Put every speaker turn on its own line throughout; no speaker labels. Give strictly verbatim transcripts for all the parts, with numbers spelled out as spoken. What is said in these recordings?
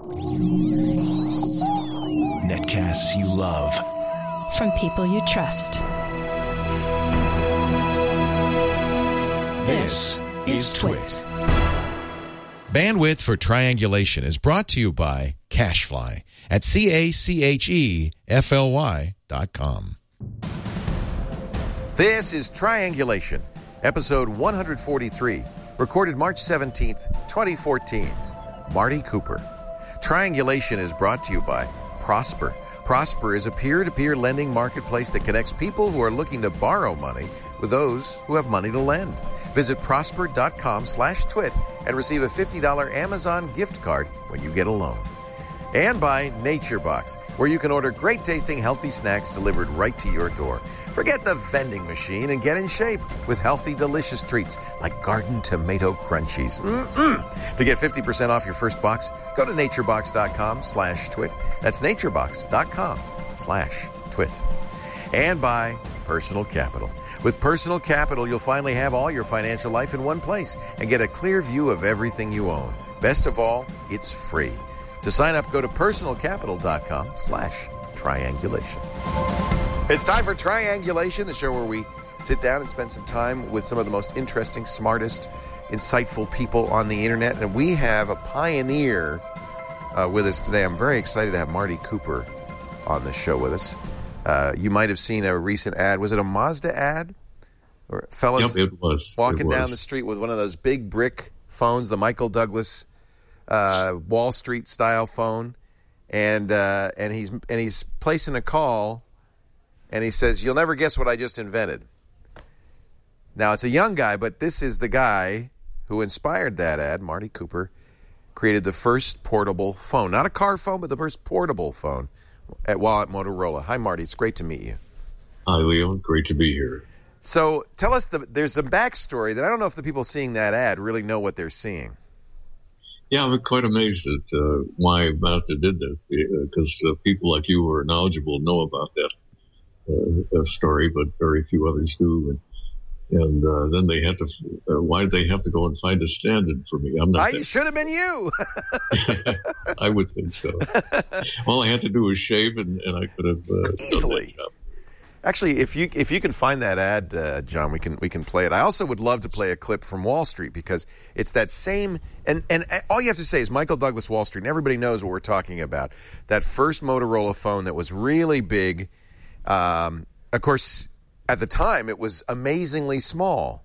Netcasts you love.
From people you trust.
This is Twit.
Bandwidth for Triangulation is brought to you by CacheFly at C A C H E F L Y dot com.
This is Triangulation, episode one forty-three, recorded March seventeenth, twenty fourteen. Marty Cooper. Triangulation is brought to you by Prosper. Prosper is a peer-to-peer lending marketplace that connects people who are looking to borrow money with those who have money to lend. Visit prosper.com slash twit and receive a fifty dollars Amazon gift card when you get a loan. And by NatureBox, where you can order great-tasting, healthy snacks delivered right to your door. Forget the vending machine and get in shape with healthy, delicious treats like garden tomato crunchies. Mm-mm. To get fifty percent off your first box, go to naturebox.com slash twit. That's naturebox.com slash twit. And by Personal Capital. With Personal Capital, you'll finally have all your financial life in one place and get a clear view of everything you own. Best of all, it's free. To sign up, go to personalcapital.com slash triangulation. It's time for Triangulation, the show where we sit down and spend some time with some of the most interesting, smartest, insightful people on the internet. And we have a pioneer uh, with us today. I'm very excited to have Marty Cooper on the show with us. Uh, you might have seen a recent ad. Was it a Mazda ad? Or fellas
yep, it was.
walking
it was.
down the street with one of those big brick phones, the Michael Douglas uh, Wall Street style phone, and uh, and he's and he's placing a call, and he says, "You'll never guess what I just invented." Now it's a young guy, but this is the guy who inspired that ad. Marty Cooper created the first portable phone, not a car phone, but the first portable phone. At, while at Motorola. Hi, Marty. It's great to meet you.
Hi, Leo. Great to be here.
So tell us, the, there's some backstory that I don't know if the people seeing that ad really know what they're seeing.
Yeah, I'm quite amazed at uh, why Mazda did that, because uh, people like you who are knowledgeable know about that uh, story, but very few others do. And, and uh, then they had to, uh, why did they have to go and find a stand-in for me? I'm not.
I should have been you.
I would think so. All I had to do was shave, and, and I could have uh,
easily.
Done that job.
Actually, if you if you can find that ad, uh, John, we can we can play it. I also would love to play a clip from Wall Street because it's that same. And and all you have to say is Michael Douglas Wall Street, and everybody knows what we're talking about. That first Motorola phone that was really big. Um, of course, at the time, it was amazingly small.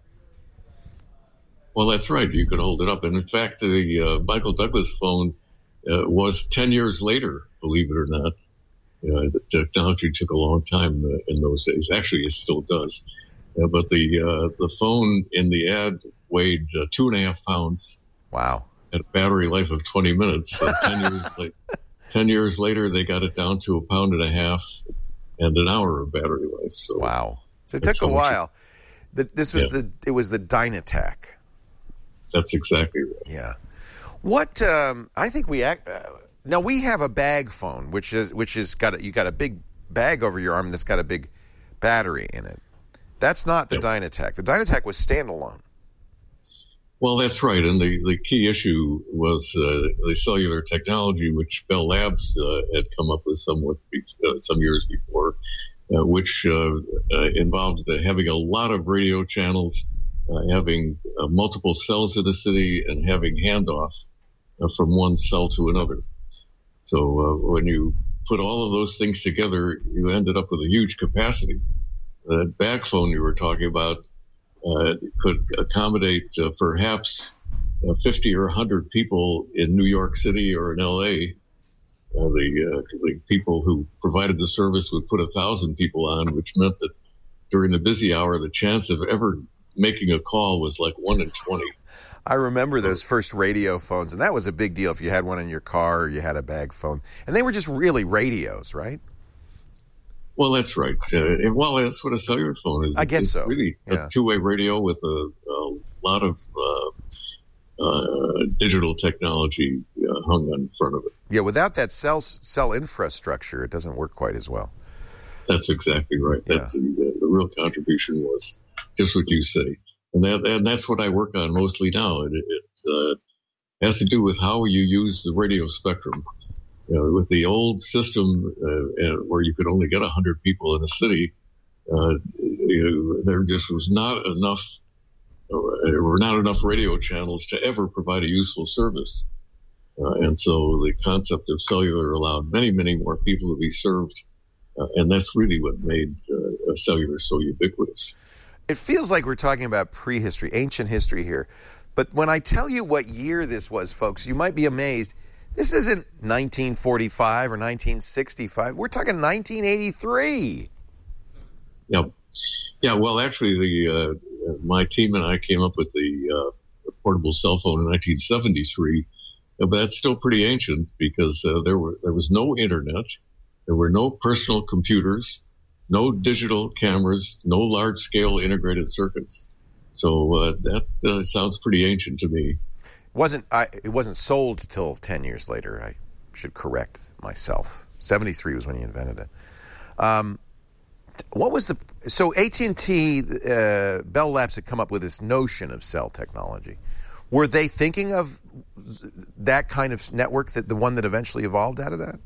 Well, that's right. You could hold it up. And in fact, the uh, Michael Douglas phone uh, was ten years later, believe it or not. Uh, the technology took a long time uh, in those days. Actually, it still does. Uh, but the uh, the phone in the ad weighed uh, two and a half pounds.
Wow.
Had a battery life of twenty minutes. So ten years like ten years later, they got it down to a pound and a half and an hour of battery life. So
wow. So it took a while. The, this was yeah. the it was the Dynatac.
That's exactly right.
Yeah. What um, I think we act. Uh, now we have a bag phone, which is which is got a, you got a big bag over your arm that's got a big battery in it. That's not the yep. Dynatac. The Dynatac was standalone.
Well, that's right. And the, the key issue was uh, the cellular technology, which Bell Labs uh, had come up with somewhat uh, some years before, uh, which uh, uh, involved uh, having a lot of radio channels, uh, having uh, multiple cells in the city, and having handoff uh, from one cell to another. So uh, when you put all of those things together, you ended up with a huge capacity. That bag phone you were talking about uh, could accommodate uh, perhaps uh, fifty or one hundred people in New York City or in L A. Uh, the, uh, the people who provided the service would put one thousand people on, which meant that during the busy hour, the chance of ever making a call was like one in twenty.
I remember those first radio phones, and that was a big deal if you had one in your car or you had a bag phone. And they were just really radios, right?
Well, that's right. Uh, well, that's what a cellular phone is.
I guess
it's
so.
Really
yeah.
a two-way radio with a, a lot of uh, uh, digital technology uh, hung on front of it.
Yeah, without that cell cell infrastructure, it doesn't work quite as well.
That's exactly right.
Yeah.
That's the, the real contribution was just what you say, and that and that's what I work on mostly now. It, it uh, has to do with how you use the radio spectrum. You know, with the old system uh, where you could only get one hundred people in a city, uh, you know, there just was not enough, uh, there were not enough radio channels to ever provide a useful service. Uh, and so the concept of cellular allowed many, many more people to be served. Uh, and that's really what made uh, cellular so ubiquitous.
It feels like we're talking about prehistory, ancient history here. But when I tell you what year this was, folks, you might be amazed. This isn't nineteen forty-five or nineteen sixty-five. We're talking nineteen eighty-three.
Yeah. Yeah, well, actually, the uh, my team and I came up with the, uh, the portable cell phone in nineteen seventy-three. But that's still pretty ancient because uh, there were there was no internet. There were no personal computers, no digital cameras, no large-scale integrated circuits. So uh, that uh, sounds pretty ancient to me.
Wasn't I? It wasn't sold till ten years later. I should correct myself. seventy-three was when he invented it. Um, what was the so A T and T, uh, Bell Labs had come up with this notion of cell technology. Were they thinking of that kind of network, that the one that eventually evolved out of that?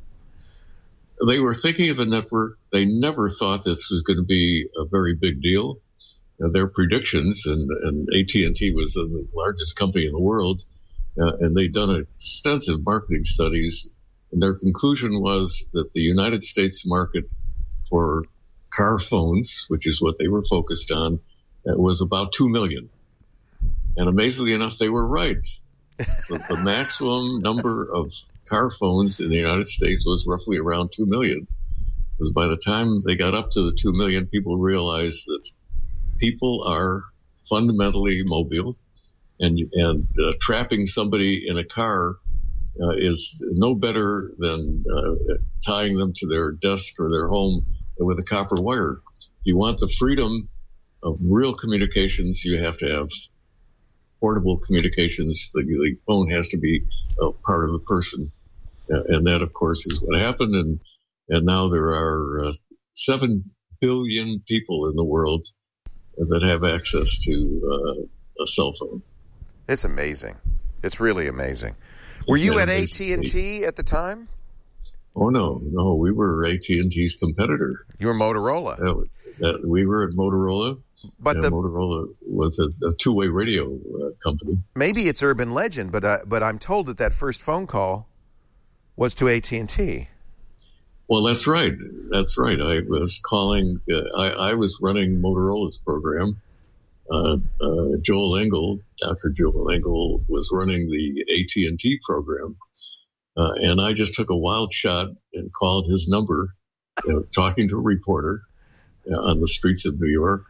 They were thinking of a network. They never thought this was going to be a very big deal. Uh, their predictions, and, and A T and T was the largest company in the world, uh, and they'd done extensive marketing studies, and their conclusion was that the United States market for car phones, which is what they were focused on, uh, was about two million. And amazingly enough, they were right. the, the maximum number of car phones in the United States was roughly around two million. Because by the time they got up to the two million, people realized that people are fundamentally mobile, and and uh, trapping somebody in a car uh, is no better than uh, tying them to their desk or their home with a copper wire. If you want the freedom of real communications, you have to have portable communications. The, the phone has to be a part of the person. Uh, and that, of course, is what happened. And, and now there are uh, seven billion people in the world that have access to uh, a cell phone.
It's amazing. It's really amazing. Were you at A T and T at the time?
Oh, no. No, we were A T and T's competitor.
You were Motorola.
Uh, uh, we were at Motorola.
But the,
Motorola was a, a two-way radio uh, company.
Maybe it's urban legend, but uh, but I'm told that that first phone call was to A T and T.
Well, that's right. That's right. I was calling. Uh, I, I was running Motorola's program. Uh, uh, Joel Engel, Doctor Joel Engel, was running the A T and T program, uh, and I just took a wild shot and called his number, you know, talking to a reporter uh, on the streets of New York.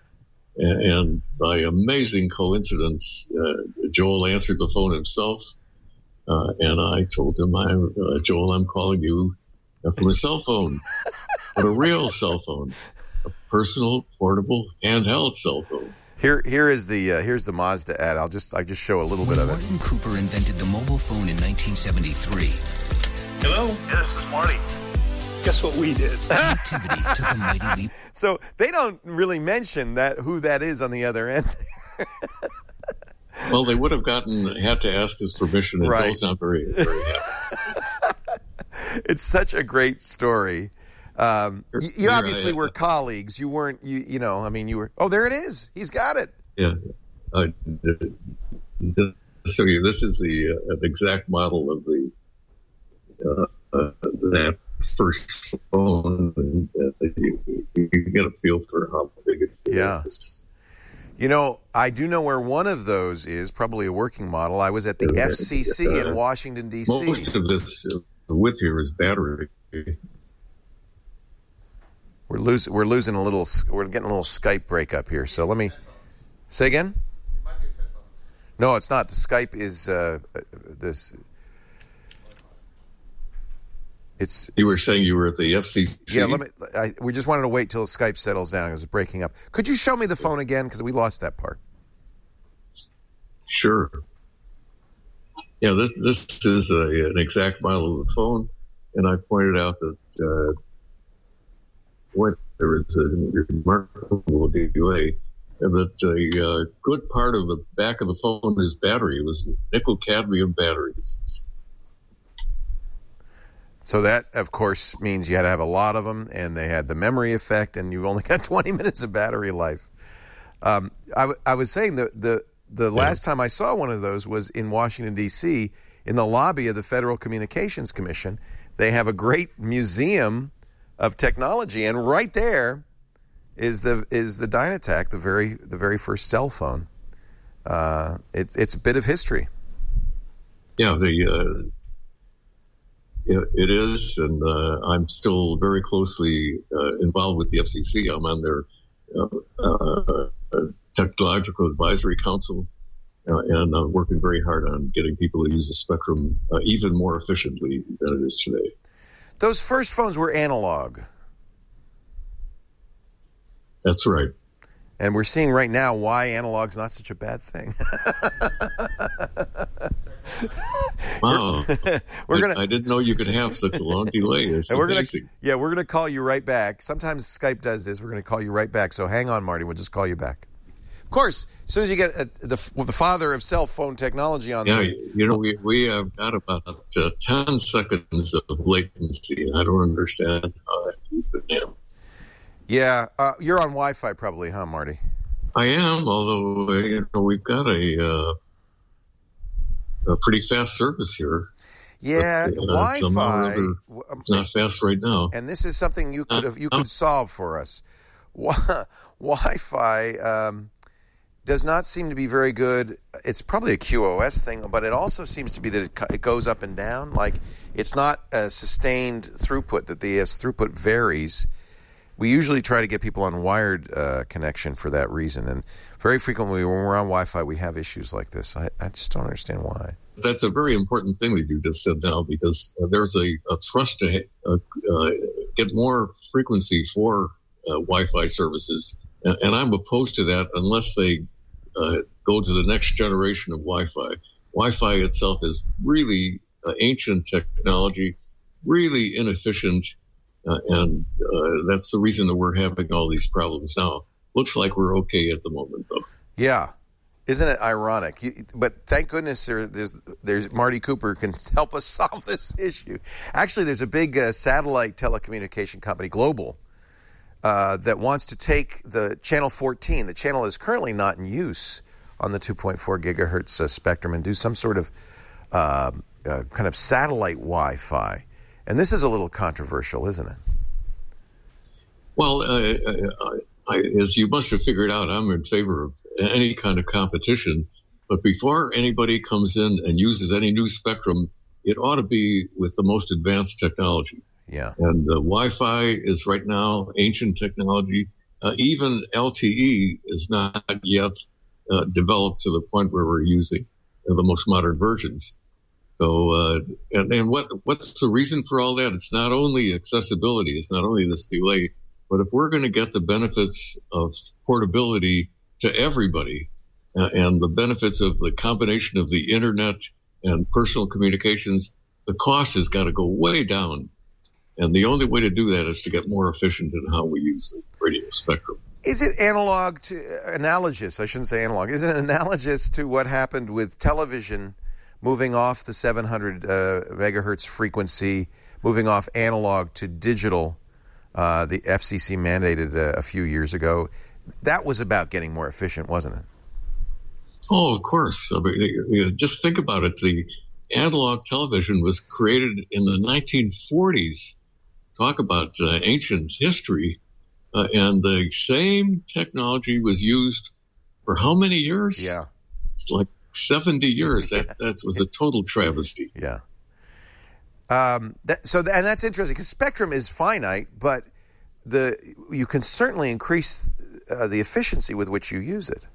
And by amazing coincidence, uh, Joel answered the phone himself, uh, and I told him, I, uh, Joel, I'm calling you from a cell phone, but a real cell phone, a personal, portable, handheld cell phone.
Here, here is the uh, here's the Mazda ad. I'll just I just show a little
when
bit of
Martin
it.
Martin Cooper invented the mobile phone in nineteen seventy-three.
Hello, yeah, this is Marty. Guess what we did?
Activity took a mighty leap.
So they don't really mention that who that is on the other end.
Well, they would have gotten had to ask his permission, and
Right.
Joel's not very very happy.
It's such a great story. Um, you, you
Here
obviously
I-
were colleagues. You weren't. You you know. I mean, you were. Oh, there it is. He's got it.
Yeah. Uh, so yeah, this is the uh, an exact model of the uh, uh, that first phone, and uh, you, you get a feel for how big it
Yeah.
is.
You know, I do know where one of those is. Probably a working model. I was at the F C C in Washington D C.
Most of this uh, width here is battery.
We're losing. We're losing a little. We're getting a little Skype breakup here. So let me say again. No, it's not. The Skype is uh, this. It's.
You were
it's-
saying you were at the F C C?
Yeah. Let me. I, we just wanted to wait till Skype settles down. It was breaking up. Could you show me the phone again? Because we lost that part.
Sure. Yeah, this this is a, an exact model of the phone, and I pointed out that uh, what there is a remarkable delay that a uh, good part of the back of the phone is battery. It was nickel cadmium batteries.
So that, of course, means you had to have a lot of them, and they had the memory effect, and you've only got twenty minutes of battery life. Um, I, w- I was saying the the, the yeah. last time I saw one of those was in Washington, D C, in the lobby of the Federal Communications Commission. They have a great museum of technology, and right there is the is the Dynatac, the very the very first cell phone. Uh, it's it's a bit of history.
Yeah, the uh, it, it is, and uh, I'm still very closely uh, involved with the F C C. I'm on their uh, uh, technological advisory council, uh, and I'm working very hard on getting people to use the spectrum uh, even more efficiently than it is today.
Those first phones were analog.
That's right.
And we're seeing right now why analog's not such a bad thing.
Wow.
we're
I,
gonna,
I didn't know you could have such a long delay. It's
and we're
amazing.
Gonna, yeah, we're going to call you right back. Sometimes Skype does this. We're going to call you right back. So hang on, Marty. We'll just call you back. Of course, as soon as you get uh, the well, the father of cell phone technology on
yeah,
there.
you know, we, we have got about uh, ten seconds of latency, and I don't understand how that happens.
Yeah, uh, you're on Wi-Fi probably, huh, Marty?
I am, although uh, you know we've got a uh, a pretty fast service here.
Yeah,
but, uh,
Wi-Fi.
Other, it's not fast right now.
And this is something you could have, you could solve for us. Wi-Fi um, does not seem to be very good. It's probably a Q o S thing, but it also seems to be that it, it goes up and down. Like it's not a sustained throughput. That the uh, throughput varies. We usually try to get people on wired uh, connection for that reason, and very frequently when we're on Wi-Fi, we have issues like this. I, I just don't understand why.
That's a very important thing that you just said now, because uh, there's a, a thrust to uh, uh, get more frequency for uh, Wi-Fi services, and, and I'm opposed to that unless they uh, go to the next generation of Wi-Fi. Wi-Fi itself is really uh, ancient technology, really inefficient. Uh, and uh, that's the reason that we're having all these problems now. Looks like we're okay at the moment, though.
Yeah. Isn't it ironic? You, but thank goodness there, there's, there's Marty Cooper can help us solve this issue. Actually, there's a big uh, satellite telecommunication company, Global, uh, that wants to take the Channel fourteen, the channel is currently not in use on the two point four gigahertz uh, spectrum, and do some sort of uh, uh, kind of satellite Wi-Fi. And this is a little controversial, isn't it?
Well, uh, I, I, as you must have figured out, I'm in favor of any kind of competition. But before anybody comes in and uses any new spectrum, it ought to be with the most advanced technology.
Yeah.
And the Wi-Fi is right now ancient technology. Uh, even L T E is not yet uh, developed to the point where we're using uh, the most modern versions. So, uh, and, and what what's the reason for all that? It's not only accessibility, it's not only this delay, but if we're going to get the benefits of portability to everybody uh, and the benefits of the combination of the internet and personal communications, the cost has got to go way down. And the only way to do that is to get more efficient in how we use the radio spectrum.
Is it analog to, analogous, I shouldn't say analog, is it analogous to what happened with television moving off the seven hundred uh, megahertz frequency, moving off analog to digital? Uh, the F C C mandated uh, a few years ago. That was about getting more efficient, wasn't it?
Oh, of course. I mean, you know, just think about it. The analog television was created in the nineteen forties. Talk about uh, ancient history. Uh, and the same technology was used for how many years?
Yeah.
It's like seventy years. That that was a total travesty.
Yeah. Um, that, so, and that's interesting because spectrum is finite, but the you can certainly increase uh, the efficiency with which you use it.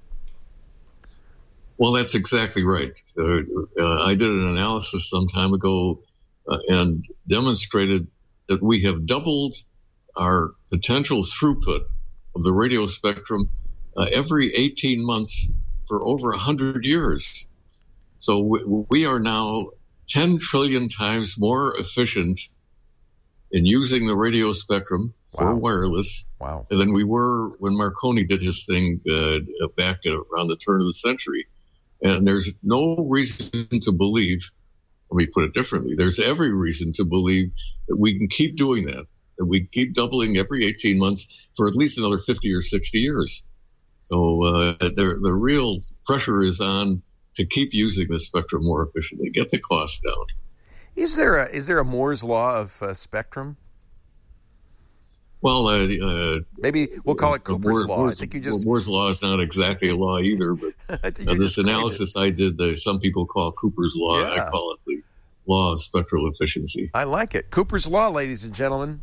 Well, that's exactly right. Uh, uh, I did an analysis some time ago uh, and demonstrated that we have doubled our potential throughput of the radio spectrum uh, every eighteen months for over one hundred years. So we, we are now ten trillion times more efficient in using the radio spectrum for
Wow.
wireless.
Wow.
And then we were, when Marconi did his thing uh, back at around the turn of the century. And there's no reason to believe, let me put it differently, there's every reason to believe that we can keep doing that, that we keep doubling every eighteen months for at least another fifty or sixty years. So uh, the, the real pressure is on to keep using the spectrum more efficiently, get the cost down.
Is there a is there a Moore's law of uh, spectrum?
Well, uh, uh,
Maybe we'll call it Cooper's
Moore,
law.
Moore's,
I think you just
Moore's law is not exactly a law either, but
I think
uh,
you
this
just coined
analysis I did, the, some people call Cooper's law.
Yeah.
I call it the law of spectral efficiency.
it. I like it. Cooper's law, ladies and gentlemen.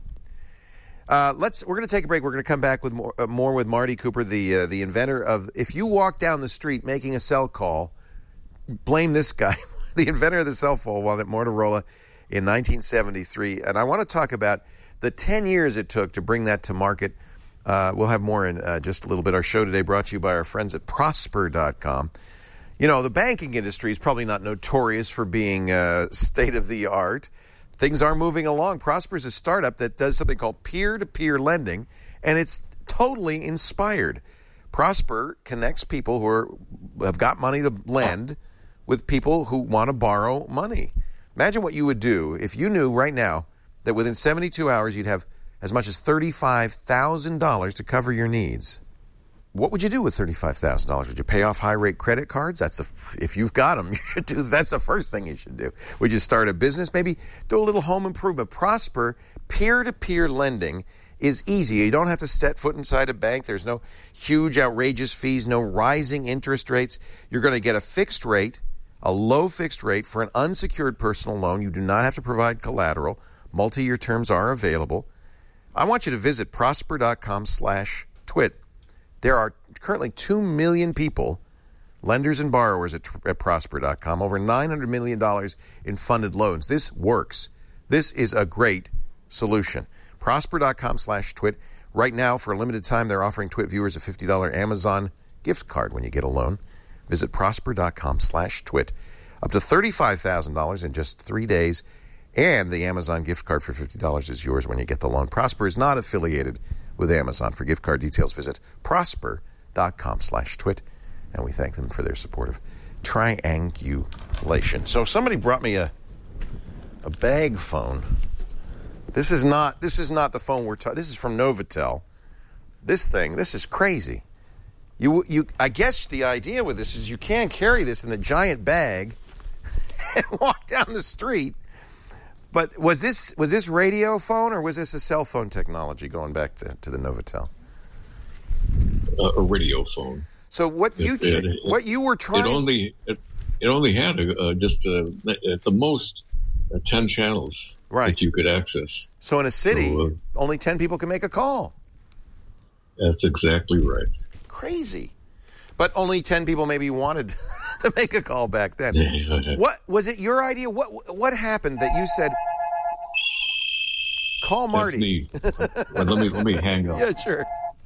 Uh, let's. We're going to take a break. We're going to come back with more, uh, more with Marty Cooper, the uh, the inventor of. If you walk down the street making a cell call, blame this guy, the inventor of the cell phone, while at Motorola in nineteen seventy-three. And I want to talk about the ten years it took to bring that to market. Uh, we'll have more in uh, just a little bit. Our show today brought to you by our friends at Prosper dot com. You know, the banking industry is probably not notorious for being uh, state-of-the-art. Things are moving along. Prosper is a startup that does something called peer-to-peer lending, and it's totally inspired. Prosper connects people who are, have got money to lend with people who want to borrow money. Imagine what you would do if you knew right now that within seventy-two hours you'd have as much as thirty-five thousand dollars to cover your needs. What would you do with thirty-five thousand dollars? Would you pay off high-rate credit cards? That's a, if you've got them, you should do. That's the first thing you should do. Would you start a business? Maybe do a little home improvement. Prosper peer-to-peer lending is easy. You don't have to set foot inside a bank. There's no huge, outrageous fees, no rising interest rates. You're going to get a fixed rate, a low fixed rate for an unsecured personal loan. You do not have to provide collateral. Multi-year terms are available. I want you to visit prosper dot com slash twit. There are currently two million people, lenders and borrowers at, at prosper dot com, over nine hundred million dollars in funded loans. This works. This is a great solution. prosper dot com slash twit. Right now, for a limited time, they're offering Twit viewers a fifty dollars Amazon gift card when you get a loan. Visit prosper dot com slash twit. Up to thirty-five thousand dollars in just three days. And the Amazon gift card for fifty dollars is yours when you get the loan. Prosper is not affiliated with Amazon. For gift card details, visit prosper dot com slash twit. And we thank them for their support of triangulation. So somebody brought me a a bag phone. This is not this is not the phone we're talking. This is from Novatel. This thing, this is crazy. You you I guess the idea with this is you can't carry this in the giant bag and walk down the street. But was this was this radio phone or was this a cell phone technology going back to, to the Novatel?
Uh, a radio phone.
So what you
It- it- it-
what you were trying
It only it, it only had uh, just uh, at the most uh, ten channels
Right.
that you could access.
So in a city,
So, uh,
only ten people can make a call.
That's exactly right.
Crazy. But only ten people maybe wanted to make a call back then. What was it your idea? What what happened that you said call Marty?
That's me. Well, let me let me hang up.
Yeah, sure.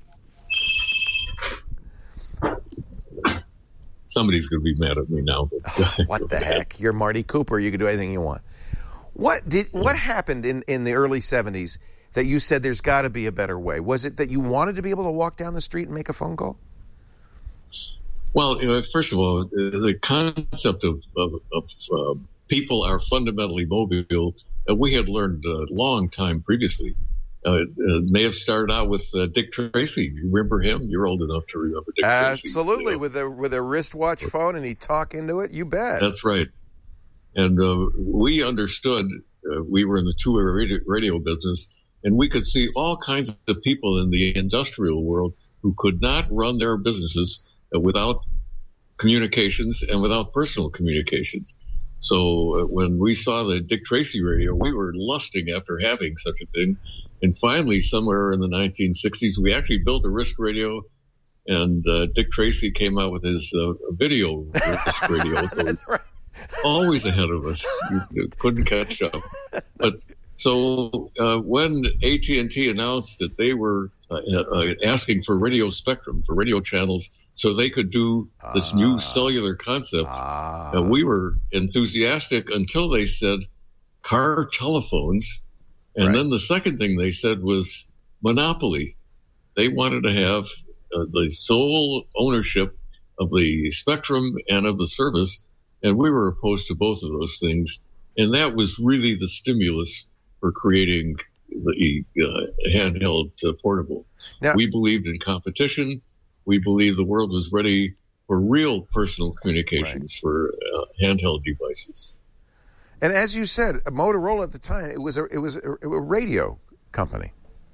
Somebody's going to be mad at me now. But
What the heck? You're Marty Cooper. You can do anything you want. What did what happened in, in the early seventies that you said there's got to be a better way? Was it that you wanted to be able to walk down the street and make a phone call?
Well, you know, first of all, the concept of, of, of uh, people are fundamentally mobile, uh, we had learned a long time previously. Uh, it may have started out with uh, Dick Tracy. You remember him? You're old enough to remember Dick Tracy.
Absolutely,
You know?
with a with a wristwatch phone, and he'd talk into it. You bet.
That's right. And uh, we understood, uh, we were in the two-way radio, radio business, and we could see all kinds of people in the industrial world who could not run their businesses uh, without communications and without personal communications. So uh, when we saw the Dick Tracy radio, we were lusting after having such a thing. And finally, somewhere in the nineteen sixties, we actually built a wrist radio, and uh, Dick Tracy came out with his uh, video wrist radio. So
That's
it's
right.
always ahead of us. You, you couldn't catch up. But so uh, when A T and T announced that they were uh, uh, asking for radio spectrum, for radio channels, so they could do this
Ah.
new cellular concept,
Ah.
uh, we were enthusiastic until they said car telephones. And
Right.
then the second thing they said was monopoly. They wanted to have uh, the sole ownership of the spectrum and of the service, and we were opposed to both of those things. And that was really the stimulus for creating the uh, handheld uh, portable. Now, we believed in competition. We believed the world was ready for real personal communications, right, for uh, handheld devices.
And as you said, Motorola at the time, it was a, it was a, a radio company.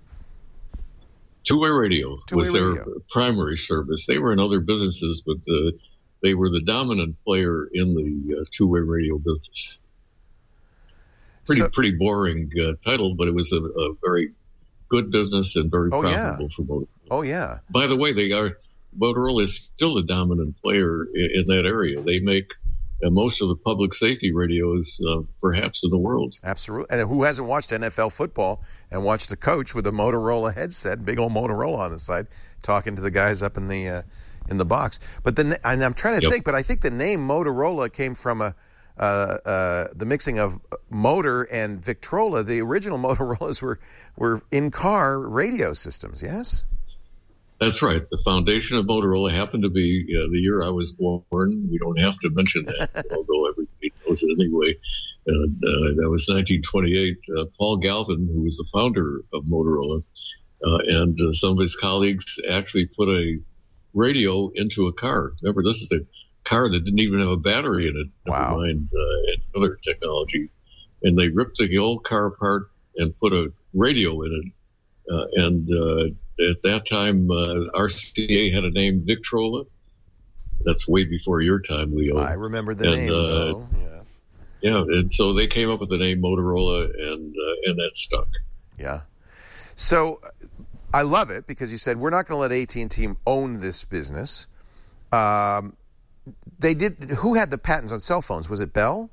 Two-way radio
Two-way
was their
radio.
primary service. They were in other businesses, but uh, they were the dominant player in the uh, two-way radio business. Pretty, so, pretty boring uh, title, but it was a, a very good business and very
oh,
profitable
yeah.
for Motorola.
Oh, yeah.
By the way, they are Motorola is still the dominant player in, in that area. They make uh, most of the public safety radios, uh, perhaps in the world.
Absolutely. And who hasn't watched N F L football and watched a coach with a Motorola headset, big old Motorola on the side, talking to the guys up in the uh, in the box? But then, and I'm trying to yep. think, but I think the name Motorola came from a uh, uh, the mixing of motor and Victrola. The original Motorola's were were in-car radio systems. Yes.
That's right. The foundation of Motorola happened to be uh, the year I was born. We don't have to mention that, although everybody knows it anyway. And, uh, that was nineteen twenty-eight. Uh, Paul Galvin, who was the founder of Motorola, uh, and uh, some of his colleagues actually put a radio into a car. Remember, this is a car that didn't even have a battery in it, never
wow. mind
uh, other technology. And they ripped the old car apart and put a radio in it. Uh, and uh, at that time, uh, R C A had a name, Victrola. That's way before your time, Leo.
I remember the
and,
name,
uh,
though. Yes.
Yeah, and so they came up with the name Motorola, and uh, and that stuck.
Yeah. So I love it because you said we're not going to let A T and T own this business. Um, they did. Who had the patents on cell phones? Was it Bell?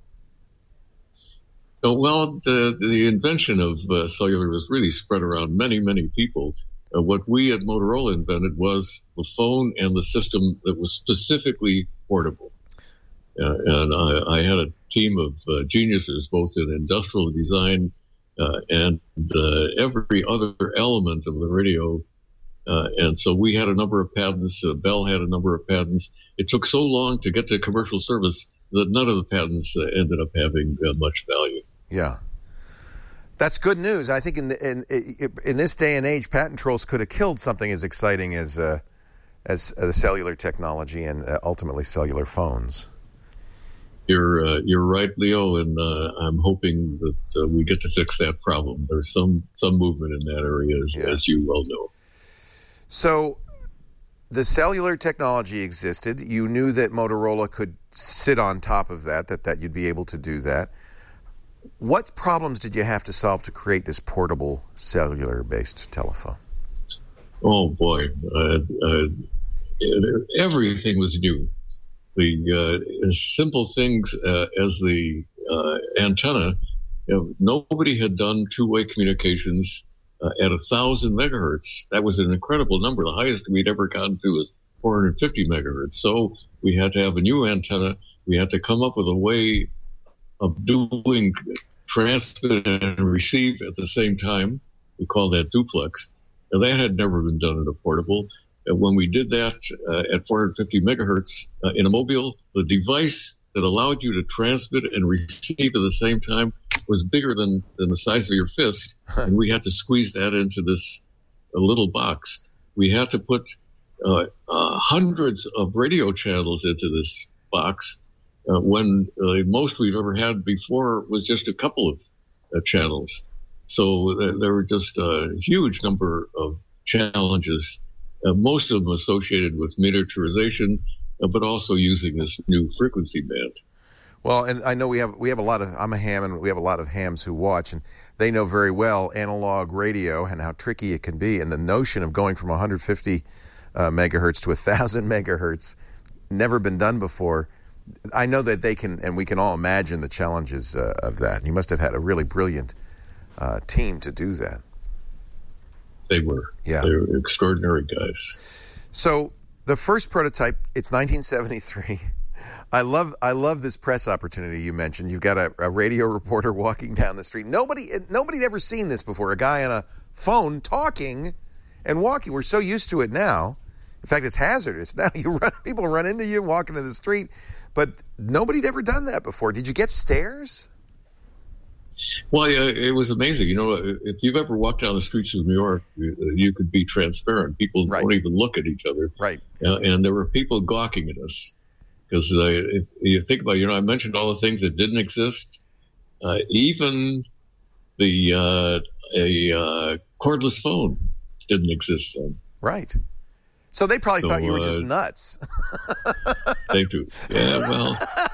Oh, well, the, the invention of uh, cellular was really spread around many, many people. Uh, what we at Motorola invented was the phone and the system that was specifically portable. Uh, and I, I had a team of uh, geniuses, both in industrial design uh, and uh, every other element of the radio. Uh, and so we had a number of patents. Uh, Bell had a number of patents. It took so long to get to commercial service that none of the patents uh, ended up having uh, much value.
Yeah. That's good news. I think in, in in this day and age, patent trolls could have killed something as exciting as uh, as uh, the cellular technology and uh, ultimately cellular phones.
You're uh, you're right, Leo, and uh, I'm hoping that uh, we get to fix that problem. There's some some movement in that area, as,
yeah.
as you well know.
So the cellular technology existed. You knew that Motorola could sit on top of that, that, that you'd be able to do that. What problems did you have to solve to create this portable cellular-based telephone?
Oh, boy. Uh, uh, everything was new. The uh, simple things uh, as the uh, antenna, you know, nobody had done two-way communications uh, at one thousand megahertz. That was an incredible number. The highest we'd ever gotten to was four hundred fifty megahertz. So we had to have a new antenna. We had to come up with a way of doing transmit and receive at the same time. We call that duplex. Now, that had never been done in a portable. And when we did that uh, at four hundred fifty megahertz uh, in a mobile, the device that allowed you to transmit and receive at the same time was bigger than, than the size of your fist. And we had to squeeze that into this uh, little box. We had to put uh, uh, hundreds of radio channels into this box. Uh, when uh, most we've ever had before was just a couple of uh, channels. So th- there were just a huge number of challenges, uh, most of them associated with miniaturization, uh, but also using this new frequency band.
Well, and I know we have we have a lot of, I'm a ham, and we have a lot of hams who watch, and they know very well analog radio and how tricky it can be. And the notion of going from one hundred fifty uh, megahertz to one thousand megahertz, never been done before. I know that they can, and we can all imagine the challenges uh, of that. You must have had a really brilliant uh, team to do that.
They were.
Yeah.
They were extraordinary guys.
So the first prototype, it's nineteen seventy-three. I love I love this press opportunity you mentioned. You've got a, a radio reporter walking down the street. Nobody nobody'd ever seen this before. A guy on a phone talking and walking. We're so used to it now. In fact, it's hazardous now. You run, people run into you walking in the street, but nobody'd ever done that before. Did you get stares?
Well, yeah, it was amazing. You know, if you've ever walked down the streets of New York, you, you could be transparent. People
Right.
don't even look at each other.
Right.
Uh, and there were people gawking at us. Because uh, if you think about it, you know, I mentioned all the things that didn't exist. Uh, even the uh, a uh, cordless phone didn't exist then.
Right. So they probably
So,
thought you were just
uh,
nuts.
They do. Yeah, well,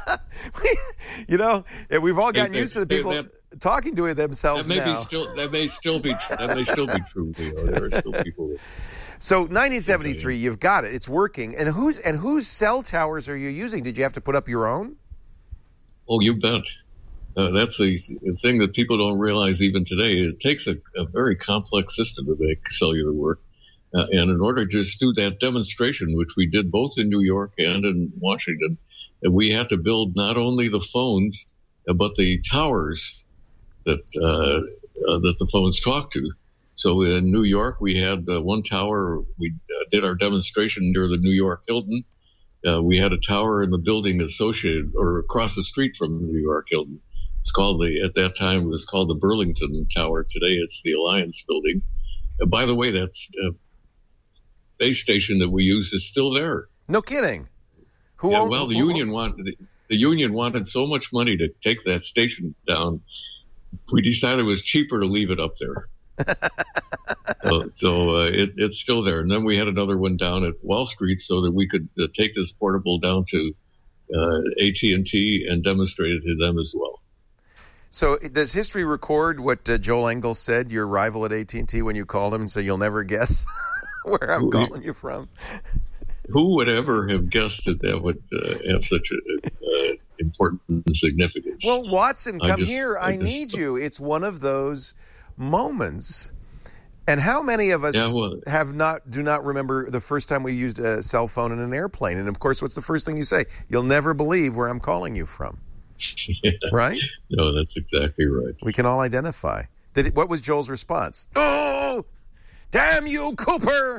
You know, and we've all gotten
They-
used to the
they-
people
that-
talking to themselves
that may
now.
be still that may still be that may still be true. You know, there are still people. That,
So nineteen seventy-three, you've got it. It's working. And whose and whose cell towers are you using? Did you have to put up your own?
oh, you bet. Uh, that's a, a thing that people don't realize even today. It takes a, a very complex system to make cellular work. Uh, and in order to just do that demonstration, which we did both in New York and in Washington, and we had to build not only the phones, uh, but the towers that uh, uh, that the phones talk to. So in New York, we had uh, one tower. We uh, did our demonstration near the New York Hilton. Uh, we had a tower in the building associated or across the street from the New York Hilton. It's called the, at that time, it was called the Burlington Tower. Today, it's the Alliance Building. And by the way, that's a base station that we use is still there.
No kidding. Who
Yeah,
owned-
well, the
who-
union wanted the, the union wanted so much money to take that station down. We decided it was cheaper to leave it up there. so so uh, it, it's still there. And then we had another one down at Wall Street so that we could uh, take this portable down to uh, A T and T and demonstrate it to them as well.
So does history record what uh, Joel Engel said, your rival at A T and T, when you called him and said, you'll never guess where I'm calling you from?
Who would ever have guessed that that would uh, have such a uh, important significance?
Well, Watson,
I
come
just-
here. I,
I just-
need you. It's one of those moments. And how many of us
Yeah, well-
have not do not remember the first time we used a cell phone in an airplane? And of course, what's the first thing you say? You'll never believe where I'm calling you from.
Yeah.
Right?
No, that's exactly right.
We can all identify. Did it, what was Joel's response? Oh, damn you, Cooper!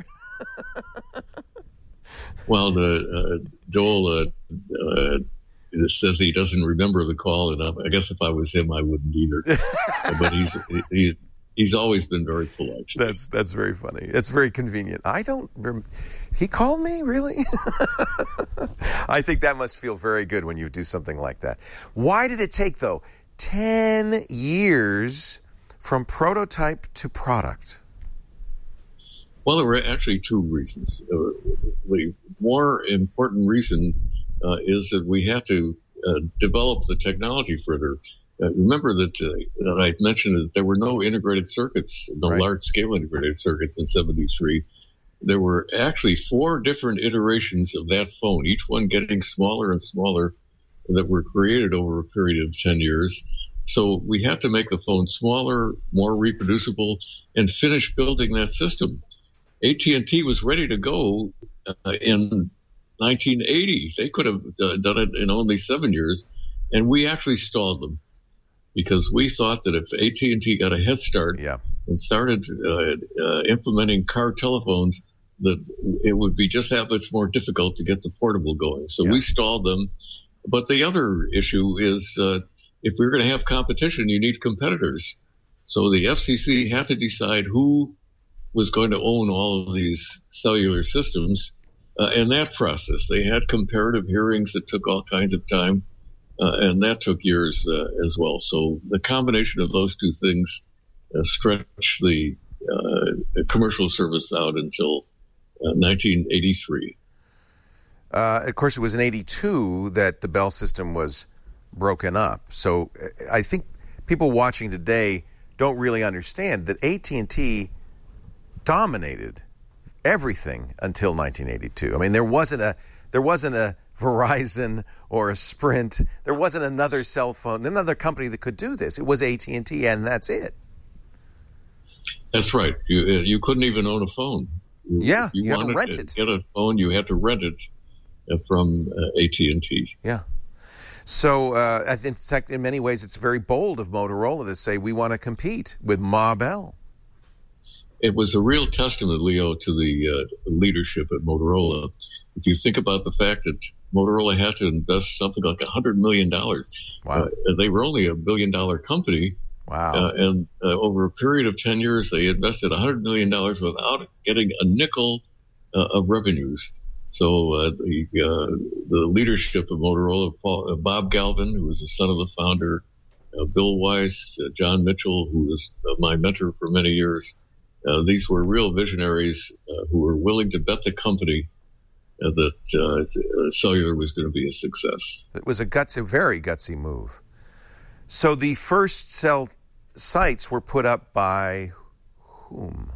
Well, the, uh, Joel uh, uh, says he doesn't remember the call, and I, I guess if I was him, I wouldn't either. But he's he's he's always been very polite.
That's that's very funny. That's very convenient. I don't. Rem- he called me, really? I think that must feel very good when you do something like that. Why did it take, though, ten years from prototype to product?
Well, there were actually two reasons. Uh, the more important reason uh, is that we had to uh, develop the technology further. Uh, remember that, uh, that I mentioned that there were no integrated circuits, no
Right.
large-scale integrated circuits in seventy-three. There were actually four different iterations of that phone, each one getting smaller and smaller, that were created over a period of ten years. So we had to make the phone smaller, more reproducible, and finish building that system. A T and T was ready to go uh, in nineteen eighty. They could have uh, done it in only seven years, and we actually stalled them because we thought that if A T and T got a head start
Yeah.
and started uh, uh, implementing car telephones, that it would be just that much more difficult to get the portable going. So
Yeah.
we stalled them. But the other issue is uh, if we're going to have competition, you need competitors. So the F C C had to decide who was going to own all of these cellular systems. Uh, and that process, they had comparative hearings that took all kinds of time, uh, and that took years uh, as well. So the combination of those two things uh, stretched the uh, commercial service out until uh, nineteen eighty-three.
Uh, of course, it was in eighty-two that the Bell system was broken up. So uh, I think people watching today don't really understand that A T and T dominated everything until nineteen eighty-two. I mean, there wasn't a there wasn't a Verizon or a Sprint. There wasn't another cell phone, another company that could do this. It was A T and T, and that's it.
That's right. You you couldn't even own a phone. You,
Yeah,
you,
you had to
wanted
rent
to
it.
get a phone, you had to rent it. uh, from uh, A T and T.
Yeah. So uh, I think in many ways it's very bold of Motorola to say we want to compete with Ma Bell.
It was a real testament, Leo, to the uh, leadership at Motorola. If you think about the fact that Motorola had to invest something like one hundred million dollars.
Wow.
Uh, they were only a billion-dollar company.
Wow.
Uh, and uh, over a period of ten years, they invested one hundred million dollars without getting a nickel uh, of revenues. So uh, the uh, the leadership of Motorola, Paul, uh, Bob Galvin, who was the son of the founder, uh, Bill Weiss, uh, John Mitchell, who was uh, my mentor for many years, uh, these were real visionaries uh, who were willing to bet the company uh, that uh, cellular was going to be a success.
It was a gutsy, very gutsy move. So the first cell sites were put up by whom?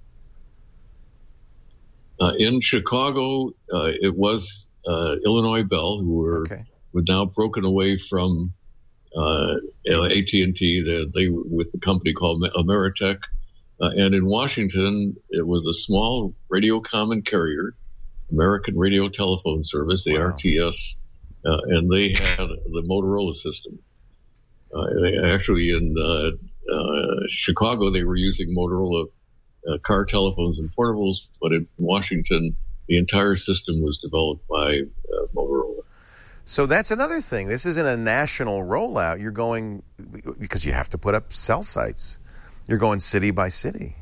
Uh, in Chicago, uh, it was uh, Illinois Bell, who were,
okay.
were now broken away from uh, A T and T. They, they were with the company called Ameritech. Uh, and in Washington, it was a small radio common carrier, American Radio Telephone Service, the
wow.
R T S, uh, and they had the Motorola system. Uh, actually, in uh, uh, Chicago, they were using Motorola Uh, car telephones and portables, but in Washington, the entire system was developed by uh, Motorola.
So that's another thing. This isn't a national rollout. You're going, because you have to put up cell sites, you're going city by city.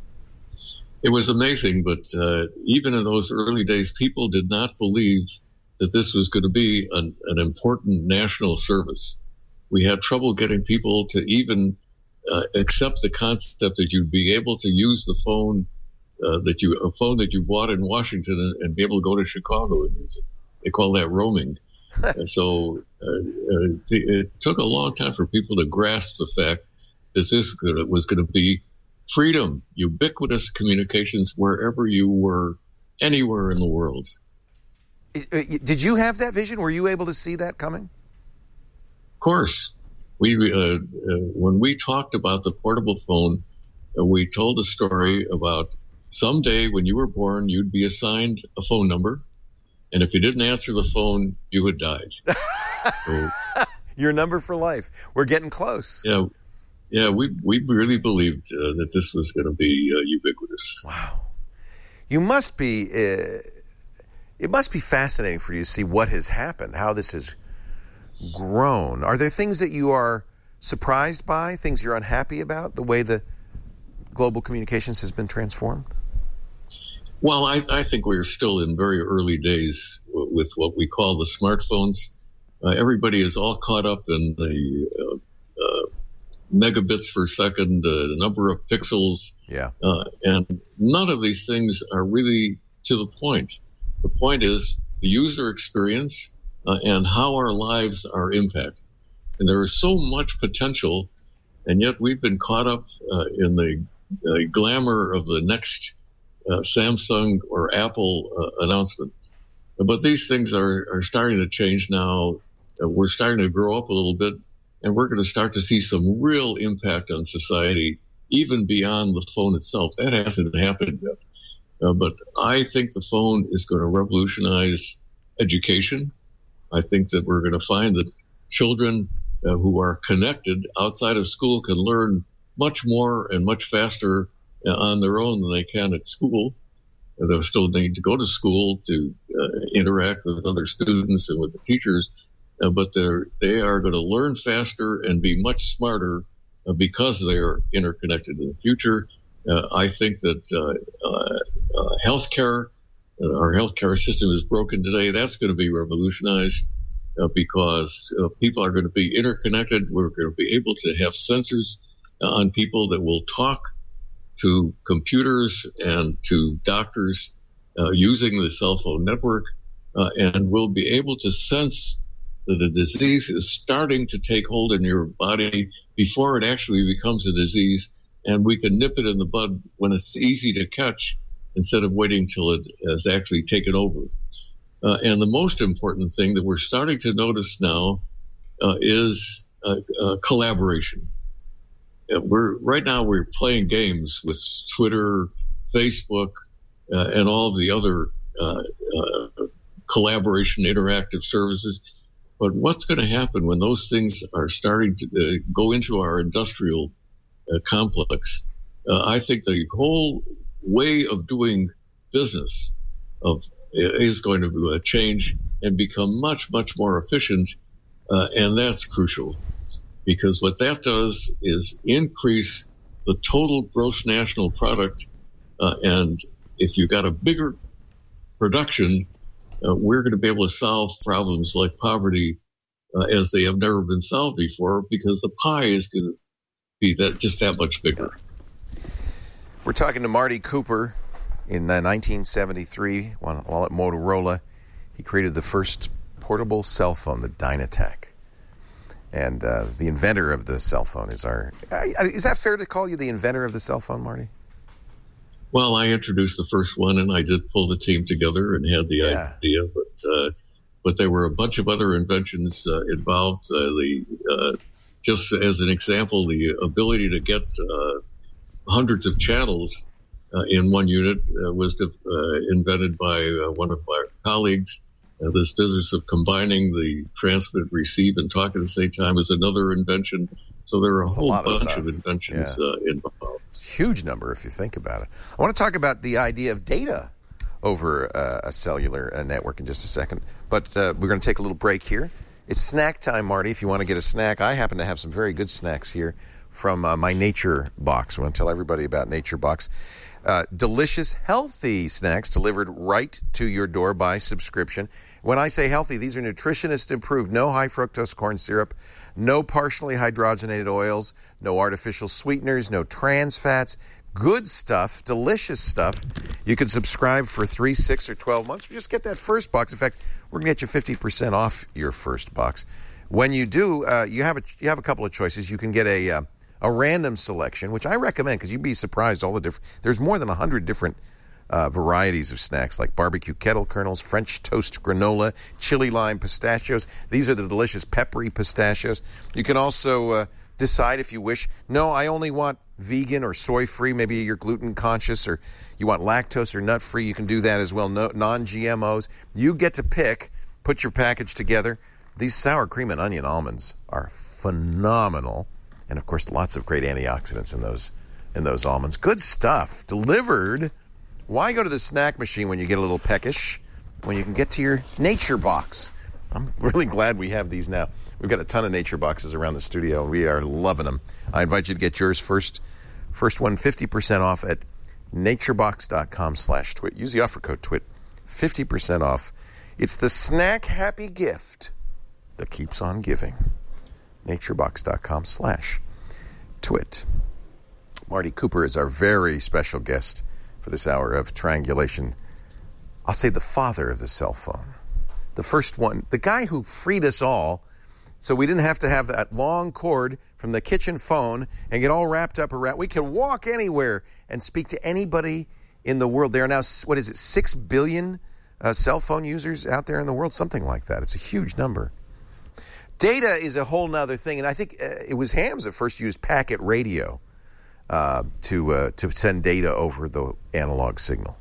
It was amazing, but uh, even in those early days, people did not believe that this was going to be an, an important national service. We had trouble getting people to even Uh, accept the concept that you'd be able to use the phone uh, that you a phone that you bought in Washington and, and be able to go to Chicago and use it. They call that roaming. And so uh, uh, it took a long time for people to grasp the fact that this was going to be freedom, ubiquitous communications wherever you were, anywhere in the world.
Did you have that vision? Were you able to see that coming?
Of course. We uh, uh, when we talked about the portable phone, uh, we told a story about someday when you were born, you'd be assigned a phone number, and if you didn't answer the phone, you had died. So,
your number for life. We're getting close.
Yeah, yeah. We we really believed uh, that this was going to be uh, ubiquitous.
Wow. You must be. Uh, it must be fascinating for you to see what has happened, how this has grown. Are there things that you are surprised by, things you're unhappy about, the way the global communications has been transformed?
Well, I, I think we're still in very early days w- with what we call the smartphones. Uh, everybody is all caught up in the uh, uh, megabits per second, uh, the number of pixels.
Yeah.
Uh, and none of these things are really to the point. The point is the user experience Uh, and how our lives are impacted. And there is so much potential, and yet we've been caught up uh, in the, the glamour of the next uh, Samsung or Apple uh, announcement. But these things are, are starting to change now. Uh, we're starting to grow up a little bit, and we're going to start to see some real impact on society, even beyond the phone itself. That hasn't happened yet. Uh, but I think the phone is going to revolutionize education. I think that we're going to find that children uh, who are connected outside of school can learn much more and much faster uh, on their own than they can at school. Uh, they'll still need to go to school to uh, interact with other students and with the teachers, uh, but they're, they are going to learn faster and be much smarter uh, because they are interconnected in the future. Uh, I think that uh, uh, uh, healthcare Uh, our healthcare system is broken today. That's going to be revolutionized uh, because uh, people are going to be interconnected. We're going to be able to have sensors uh, on people that will talk to computers and to doctors uh, using the cell phone network, uh, and we'll be able to sense that the disease is starting to take hold in your body before it actually becomes a disease, and we can nip it in the bud when it's easy to catch, instead of waiting till it has actually taken over. Uh, and the most important thing that we're starting to notice now uh, is uh, uh, collaboration. Uh, we're right now we're playing games with Twitter, Facebook, uh, and all of the other uh, uh, collaboration, interactive services. But what's going to happen when those things are starting to uh, go into our industrial uh, complex? Uh, I think the whole way of doing business of is going to uh, change and become much, much more efficient, uh, and that's crucial, because what that does is increase the total gross national product, uh, and if you've got a bigger production, uh, we're going to be able to solve problems like poverty uh, as they have never been solved before, because the pie is going to be that just that much bigger.
We're talking to Marty Cooper. In uh, nineteen seventy-three, while, while at Motorola, he created the first portable cell phone, the Dynatac. And uh, the inventor of the cell phone is our... Uh, is that fair to call you the inventor of the cell phone, Marty?
Well, I introduced the first one, and I did pull the team together and had the
yeah.
idea, but uh, but there were a bunch of other inventions uh, involved. Uh, the uh, just as an example, the ability to get uh, hundreds of channels Uh, in one unit uh, was uh, invented by uh, one of our colleagues. Uh, this business of combining the transmit, receive, and talk at the same time is another invention. So there are a
That's
whole
a
bunch
of,
of inventions
yeah.
uh, involved.
Huge number if you think about it. I want to talk about the idea of data over uh, a cellular uh, network in just a second. But uh, we're going to take a little break here. It's snack time, Marty. If you want to get a snack, I happen to have some very good snacks here from uh, my Nature Box. I want to tell everybody about Nature Box. Uh, delicious, healthy snacks delivered right to your door by subscription. When I say healthy, these are nutritionist approved. No high fructose corn syrup, no partially hydrogenated oils, no artificial sweeteners, no trans fats. Good stuff, delicious stuff. You can subscribe for three, six, or twelve months. Just get that first box. In fact, we're going to get you fifty percent off your first box. When you do, uh, you have a you have a couple of choices. You can get a uh, a random selection, which I recommend because you'd be surprised all the different. There's more than a hundred different uh, varieties of snacks like barbecue kettle kernels, French toast granola, chili lime pistachios. These are the delicious peppery pistachios. You can also uh, decide if you wish. No, I only want vegan or soy free. Maybe you're gluten conscious or you want lactose or nut free. You can do that as well. No, non-G M Os. You get to pick. Put your package together. These sour cream and onion almonds are phenomenal. And, of course, lots of great antioxidants in those in those almonds. Good stuff. Delivered. Why go to the snack machine when you get a little peckish, when you can get to your Nature Box? I'm really glad we have these now. We've got a ton of Nature Boxes around the studio, and we are loving them. I invite you to get yours first. First one, fifty percent off at naturebox.com slash twit. Use the offer code twit. fifty percent off. It's the snack-happy gift that keeps on giving. naturebox.com slash twit. Marty Cooper is our very special guest for this hour of triangulation. I'll say the father of the cell phone. The first one, the guy who freed us all so we didn't have to have that long cord from the kitchen phone and get all wrapped up around. We could walk anywhere and speak to anybody in the world. There are now, what is it, six billion uh, cell phone users out there in the world? Something like that. It's a huge number. Data is a whole nother thing, and I think uh, it was Hams that first used packet radio uh, to uh, to send data over the analog signal.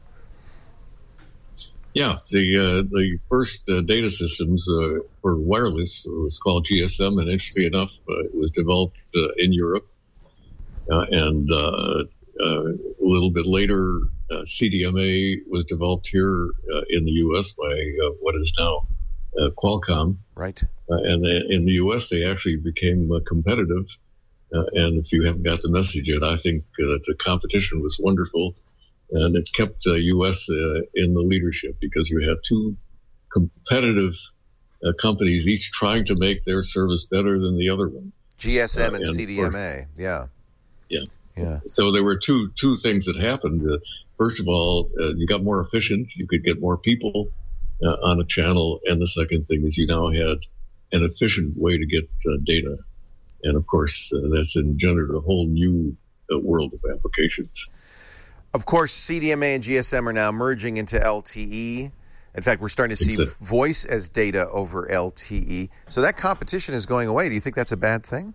Yeah, the uh, the first uh, data systems uh, for wireless was called G S M, and interestingly enough, uh, it was developed uh, in Europe, uh, and uh, uh, a little bit later, uh, C D M A was developed here uh, in the U S by uh, what is now uh, Qualcomm.
Right.
Uh, and they, in the U S, they actually became uh, competitive. Uh, and if you haven't got the message yet, I think uh, that the competition was wonderful. And it kept uh, U S uh, in the leadership because you had two competitive uh, companies, each trying to make their service better than the other one.
G S M uh, and, and C D M A,
course,
yeah.
Yeah.
Yeah.
So there were two two things that happened. Uh, first of all, uh, you got more efficient. You could get more people uh, on a channel. And the second thing is you now had an efficient way to get uh, data. And, of course, uh, that's engendered a whole new uh, world of applications.
Of course, C D M A and G S M are now merging into L T E. In fact, we're starting to see
exactly.
voice as data over L T E. So that competition is going away. Do you think that's a bad thing?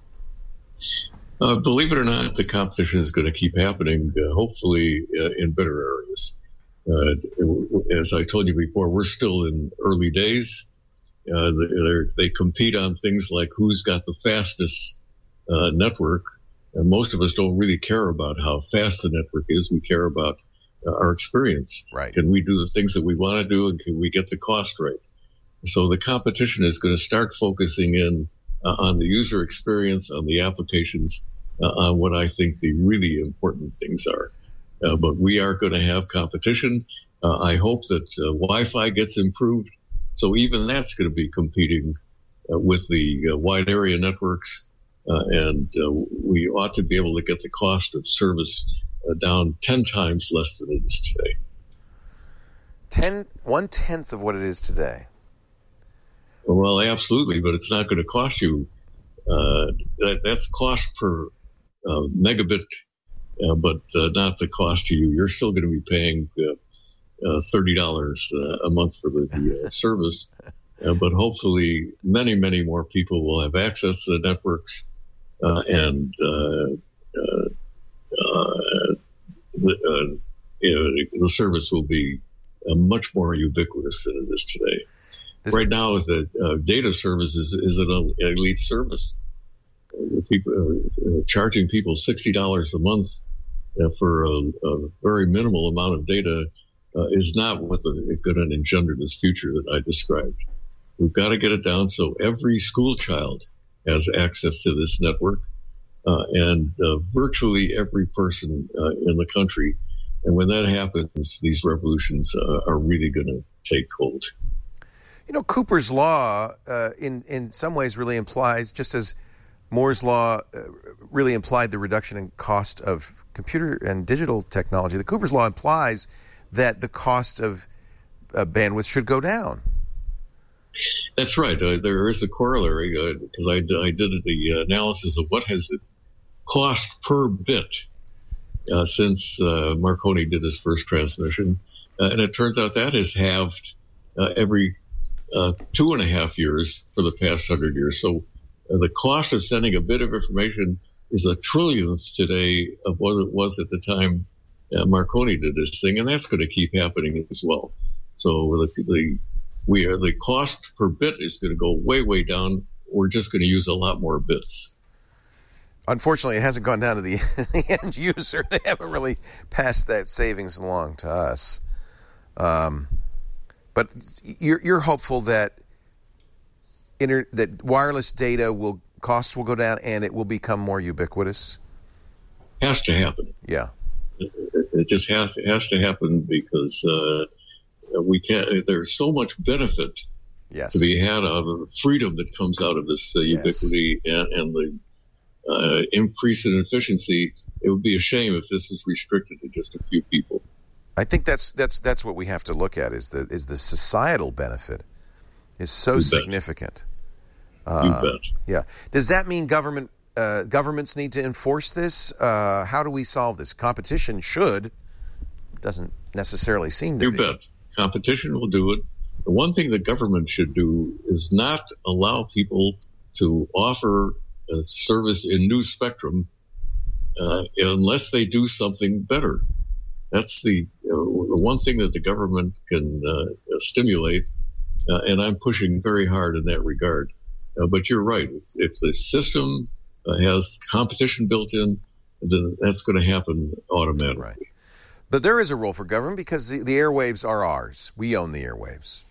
Uh, believe it or not, the competition is going to keep happening, uh, hopefully uh, in better areas. Uh, as I told you before, we're still in early days. Uh, they compete on things like who's got the fastest uh, network. And most of us don't really care about how fast the network is. We care about uh, our experience.
Right.
Can we do the things that we want to do, and can we get the cost right? So the competition is going to start focusing in uh, on the user experience, on the applications, uh, on what I think the really important things are. Uh, but we are going to have competition. Uh, I hope that uh, Wi-Fi gets improved. So even that's going to be competing uh, with the uh, wide area networks. Uh, and uh, we ought to be able to get the cost of service uh, down ten times less than it is today.
Ten, one tenth of what it is today.
Well, absolutely, but it's not going to cost you. Uh, that, that's cost per uh, megabit, uh, but uh, not the cost to you. You're still going to be paying uh, uh, thirty dollars uh, a month for the, the uh, service. Uh, but hopefully many, many more people will have access to the networks, uh, and uh, uh, uh, the, uh, you know, the service will be uh, much more ubiquitous than it is today. This right now, the uh, data service is, is an elite service. Uh, people, uh, charging people sixty dollars a month uh, for a, a very minimal amount of data uh, is not what the, going to engender this future that I described. We've got to get it down so every school child has access to this network, uh, and uh, virtually every person uh, in the country. And when that happens, these revolutions uh, are really going to take hold.
You know, Cooper's Law, uh, in, in some ways, really implies, just as Moore's Law uh, really implied the reduction in cost of computer and digital technology, the Cooper's Law implies that the cost of uh, bandwidth should go down.
That's right. Uh, there is a corollary, because uh, I, I did the analysis of what has it cost per bit uh, since uh, Marconi did his first transmission. Uh, and it turns out that has halved uh, every uh, two and a half years for the past hundred years. So uh, the cost of sending a bit of information is a trillionth today of what it was at the time uh, Marconi did this thing. And that's going to keep happening as well. So the, the We are, the cost per bit is going to go way, way down. We're just going to use a lot more bits.
Unfortunately, it hasn't gone down to the, the end user. They haven't really passed that savings along to us. Um, but you're, you're hopeful that inter, that wireless data will costs will go down and it will become more ubiquitous.
Has to happen.
Yeah,
it, it just has has to happen because. Uh, We can't. There's so much benefit
yes.
to be had out of the freedom that comes out of this uh, ubiquity yes. and, and the uh, increase in efficiency. It would be a shame if this is restricted to just a few people.
I think that's that's that's what we have to look at is the is the societal benefit is so
you
significant.
Uh, you bet.
Yeah. Does that mean government uh, governments need to enforce this? Uh, how do we solve this? Competition should. Doesn't necessarily seem to
you
be.
You bet. Competition will do it. The one thing the government should do is not allow people to offer a service in new spectrum uh, unless they do something better. That's the uh, one thing that the government can uh, stimulate, uh, and I'm pushing very hard in that regard. Uh, but you're right. If, if the system uh, has competition built in, then that's going to happen automatically.
Right. But there is a role for government because the, the airwaves are ours. We own the airwaves.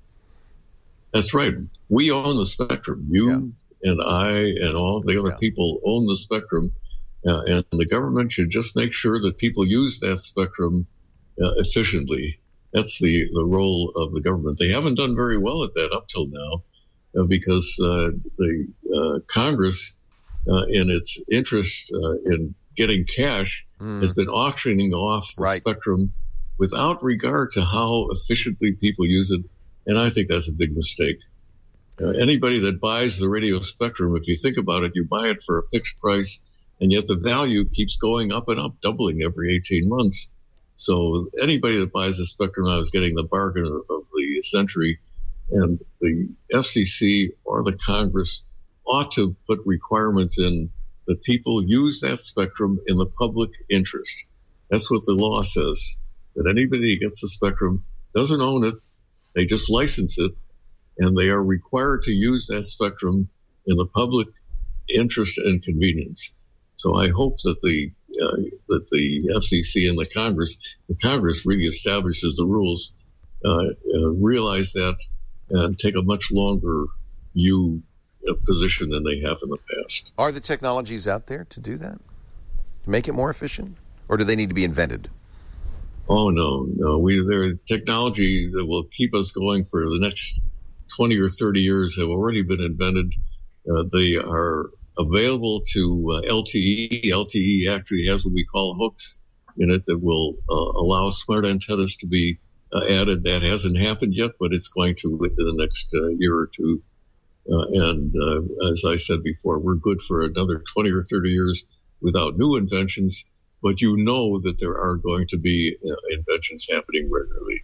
That's right. We own the spectrum. You yeah. and I and all the other yeah. people own the spectrum. Uh, and the government should just make sure that people use that spectrum uh, efficiently. That's the, the role of the government. They haven't done very well at that up till now uh, because uh, the uh, Congress, uh, in its interest uh, in getting cash, mm. has been auctioning off the
right.
spectrum without regard to how efficiently people use it. And I think that's a big mistake. Uh, anybody that buys the radio spectrum, if you think about it, you buy it for a fixed price, and yet the value keeps going up and up, doubling every eighteen months. So anybody that buys the spectrum now is getting the bargain of, of the century. And the F C C or the Congress ought to put requirements in that people use that spectrum in the public interest. That's what the law says. that anybody who gets the spectrum doesn't own it. They just license it, and they are required to use that spectrum in the public interest and convenience. So I hope that the uh, that the F C C and the Congress, the Congress really establishes the rules, uh, uh, realize that, and take a much longer view uh, position than they have in the past.
Are the technologies out there to do that? To make it more efficient? Or do they need to be invented?
Oh, no, no. We There are technology that will keep us going for the next twenty or thirty years have already been invented. Uh, they are available to uh, L T E. L T E actually has what we call hooks in it that will uh, allow smart antennas to be uh, added. That hasn't happened yet, but it's going to within the next uh, year or two. Uh, and uh, as I said before, we're good for another twenty or thirty years without new inventions. But you know that there are going to be uh, inventions happening regularly.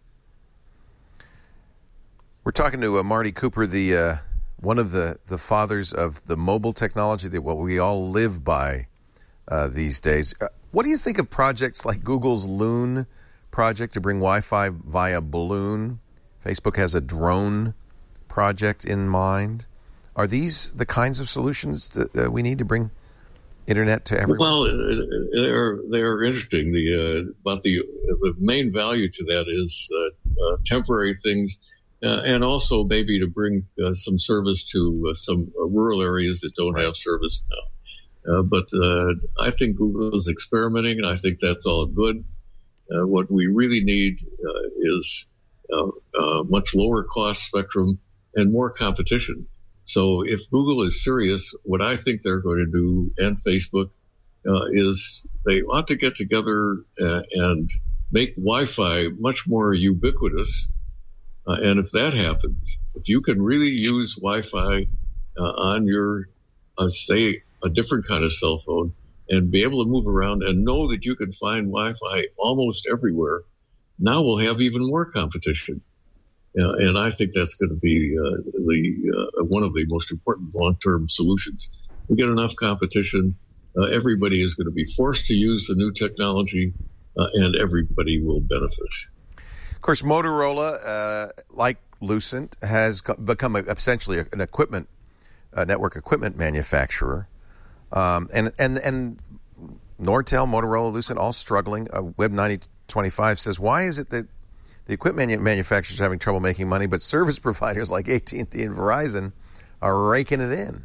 We're talking to uh, Marty Cooper, the uh, one of the, the fathers of the mobile technology, that what we all live by uh, these days. Uh, what do you think of projects like Google's Loon project to bring Wi-Fi via balloon? Facebook has a drone project in mind. Are these the kinds of solutions that uh, we need to bring internet to everyone?
Well, they're they're interesting. The uh, but the the main value to that is uh, uh, temporary things, uh, and also maybe to bring uh, some service to uh, some uh, rural areas that don't have service now. Uh, but uh, I think Google is experimenting, and I think that's all good. Uh, what we really need uh, is uh, uh, much lower cost spectrum and more competition. So if Google is serious, what I think they're going to do, and Facebook, uh, is they ought to get together uh, and make Wi-Fi much more ubiquitous. Uh, and if that happens, if you can really use Wi-Fi uh, on your, uh, say, a different kind of cell phone, and be able to move around and know that you can find Wi-Fi almost everywhere, now we'll have even more competition. Uh, and I think that's going to be uh, the uh, one of the most important long-term solutions. We get enough competition, uh, everybody is going to be forced to use the new technology, uh, and everybody will benefit.
Of course, Motorola, uh, like Lucent, has become a, essentially an equipment, a network equipment manufacturer, um, and and and Nortel, Motorola, Lucent, all struggling. Uh, Web ninety twenty-five says, why is it that the equipment manufacturers are having trouble making money, but service providers like A T and T and Verizon are raking it in?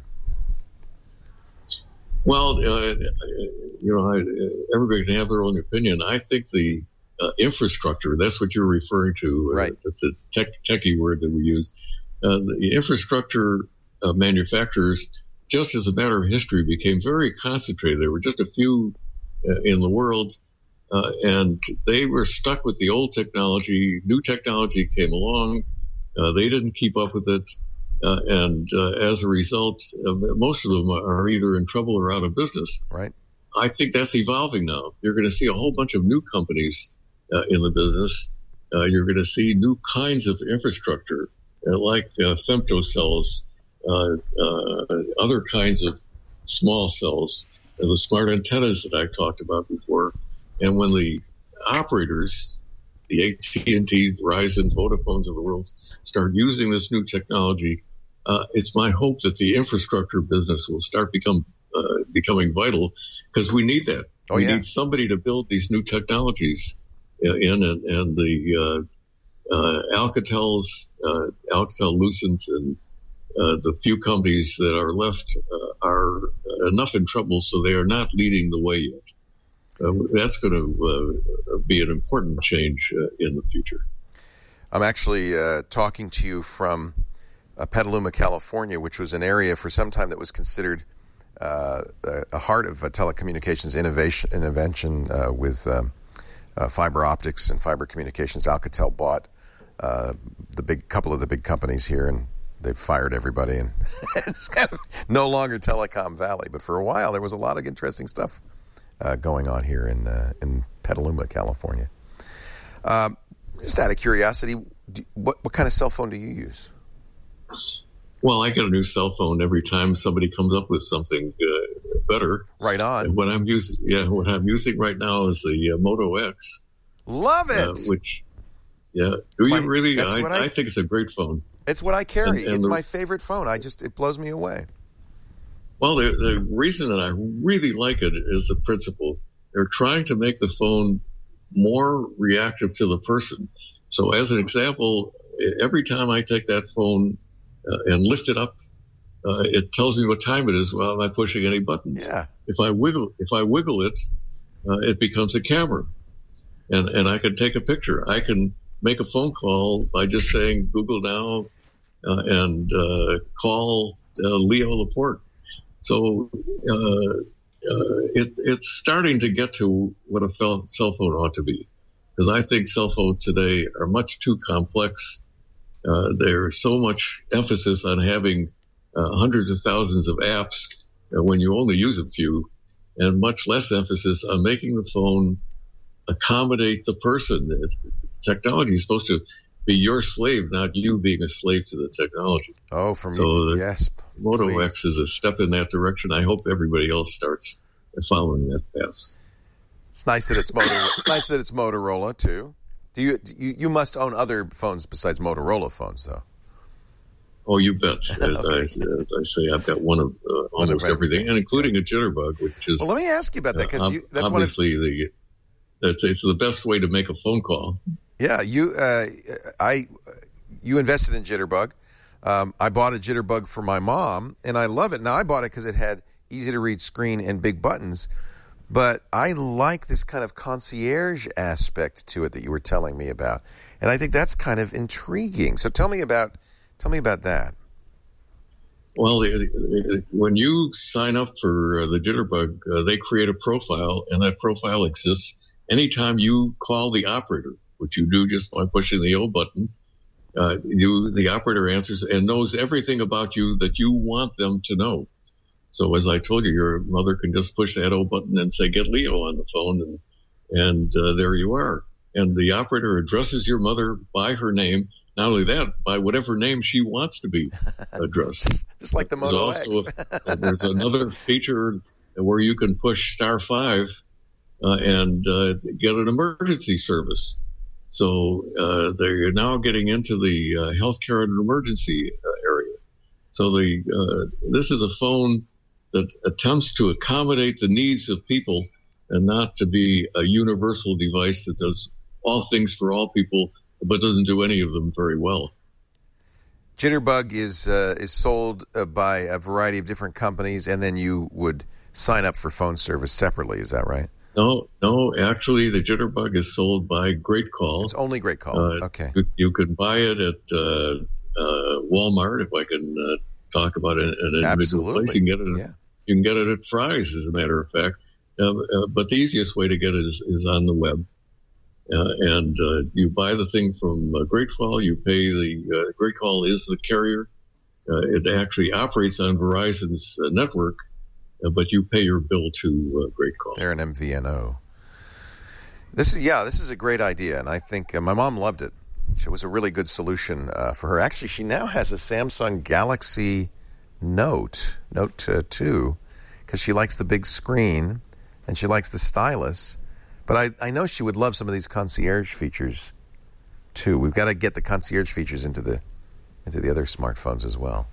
Well, uh, you know, I, everybody can have their own opinion. I think the uh, infrastructure, that's what you're referring to.
Right.
Uh, that's a tech, techie word that we use. Uh, the infrastructure uh, manufacturers, just as a matter of history, became very concentrated. There were just a few uh, in the world. Uh, and they were stuck with the old technology. New technology came along. Uh, they didn't keep up with it. Uh, and uh, as a result, uh, most of them are either in trouble or out of business.
Right.
I think that's evolving now. You're going to see a whole bunch of new companies uh, in the business. Uh, you're going to see new kinds of infrastructure, uh, like uh, femtocells, uh, uh, other kinds of small cells, uh, the smart antennas that I talked about before. And when the operators, the A T and T, Verizon, Vodafones of the world, start using this new technology, uh, it's my hope that the infrastructure business will start become uh, becoming vital, because we need that.
Oh,
we
yeah.
need somebody to build these new technologies in, and, and the uh, uh, Alcatel's, uh, Alcatel Lucent, and uh, the few companies that are left uh, are enough in trouble, so they are not leading the way yet. Uh, that's going to uh, be an important change uh, in the future.
I'm actually uh, talking to you from uh, Petaluma, California, which was an area for some time that was considered uh, a heart of uh, telecommunications innovation, invention uh, with um, uh, fiber optics and fiber communications. Alcatel bought uh, the big couple of the big companies here, and they've fired everybody, and it's kind of no longer Telecom Valley. But for a while, there was a lot of interesting stuff Uh, going on here in uh, in Petaluma, California. Um, just out of curiosity, do, what what kind of cell phone do you use?
Well, I get a new cell phone every time somebody comes up with something uh, better.
Right on.
And what I'm using, yeah, what I'm using right now is the uh, Moto X,
Love it.
Uh, which, yeah. Do you
my,
really? I,
I,
I think it's a great phone.
It's what I carry.
And, and
it's
the,
my favorite phone. I just it blows me away.
Well, the, the reason that I really like it is the principle. They're trying to make the phone more reactive to the person. So as an example, every time I take that phone uh, and lift it up, uh, it tells me what time it is while I'm not pushing any buttons.
Yeah.
If I wiggle, if I wiggle it, uh, it becomes a camera, and and I can take a picture. I can make a phone call by just saying Google now uh, and uh, call uh, Leo Laporte. So uh, uh, it, it's starting to get to what a cell phone ought to be, because I think cell phones today are much too complex. Uh, there's so much emphasis on having uh, hundreds of thousands of apps uh, when you only use a few, and much less emphasis on making the phone accommodate the person. Technology is supposed to be your slave, not you being a slave to the technology.
Oh, for me,
so
yes.
Moto
please.
X is a step in that direction. I hope everybody else starts following that path.
It's nice that it's Motorola. nice that it's Motorola too. Do you, you you must own other phones besides Motorola phones, though?
Oh, you bet. As,
Okay.
I, as I say, I've got one of uh, almost
of
everything, and including a Jitterbug, which is
Well, let me ask you about that, because
uh,
you that's one of
obviously the that's it's the best way to make a phone call.
yeah you uh, I you invested in Jitterbug. Um, I bought a Jitterbug for my mom, and I love it. Now, I bought it because it had easy-to-read screen and big buttons, but I like this kind of concierge aspect to it that you were telling me about, and I think that's kind of intriguing. So tell me about tell me about that.
Well, it, it, when you sign up for uh, the Jitterbug, uh, they create a profile, and that profile exists anytime you call the operator, which you do just by pushing the O button. Uh, you, the operator answers and knows everything about you that you want them to know. So as I told you, your mother can just push that O button and say, get Leo on the phone, and, and uh, there you are. And the operator addresses your mother by her name. Not only that, by whatever name she wants to be addressed.
Just like the
There's
Moto
also
X.
a, there's another feature where you can push star five uh, and uh, get an emergency service. So uh, they're now getting into the uh, healthcare and emergency uh, area. So the uh, this is a phone that attempts to accommodate the needs of people and not to be a universal device that does all things for all people, but doesn't do any of them very well.
Jitterbug is uh, is sold uh, by a variety of different companies, and then you would sign up for phone service separately. Is that right?
No, no. Actually, the Jitterbug is sold by Great Call.
It's only Great Call.
Uh,
okay.
You, you can buy it at uh, uh, Walmart, if I can uh, talk about an, an individual
Absolutely.
place. You can get it.
Yeah.
You can get it at Fry's, as a matter of fact. Uh, uh, but the easiest way to get it is, is on the web. Uh, and uh, you buy the thing from uh, Great Call. You pay the uh, Great Call is the carrier. Uh, it actually operates on Verizon's uh, network, uh, but you pay your bill to uh, Great Call.
They're an M V N O. This is yeah, this is a great idea, and I think uh, my mom loved it. It was a really good solution uh, for her. Actually, she now has a Samsung Galaxy Note, Note uh, two, because she likes the big screen and she likes the stylus. But I, I know she would love some of these concierge features too. We've got to get the concierge features into the into the other smartphones as well.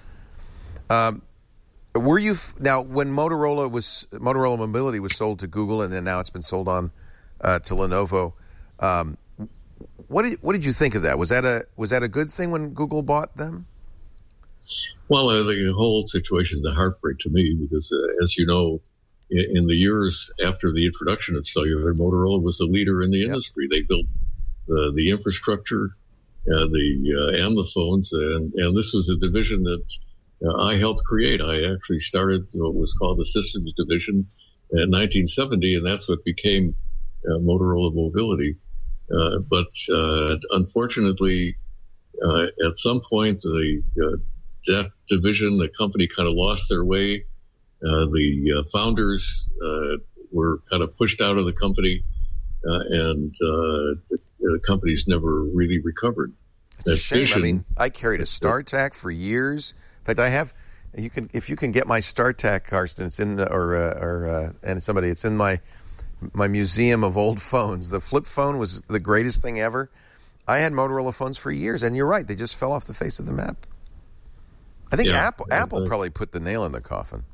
Um, were you f- now when Motorola was Motorola Mobility was sold to Google, and then now it's been sold on uh, to Lenovo? Um, what did what did you think of that? Was that a was that a good thing when Google bought them?
Well, uh, the whole situation is a heartbreak to me because, uh, as you know, in, in the years after the introduction of cellular, Motorola was the leader in the yep. industry. They built the, the infrastructure, uh, the uh, and the phones, and, and this was a division that uh, I helped create. I actually started what was called the Systems Division in nineteen seventy, and that's what became uh, Motorola Mobility. Uh, but uh, unfortunately, uh, at some point, the uh, that division, the company kind of lost their way. Uh, the uh, founders uh, were kind of pushed out of the company, uh, and uh, the, the company's never really recovered.
It's that a shame. Vision, I mean, I carried a StarTAC for years. In fact, I have. You can, if you can get my StarTAC, Karsten, it's in, or uh, or uh, and somebody, it's in my my museum of old phones. The flip phone was the greatest thing ever. I had Motorola phones for years, and you're right, they just fell off the face of the map. I think
Yeah,
Apple
yeah,
Apple
uh,
probably put the nail in the coffin.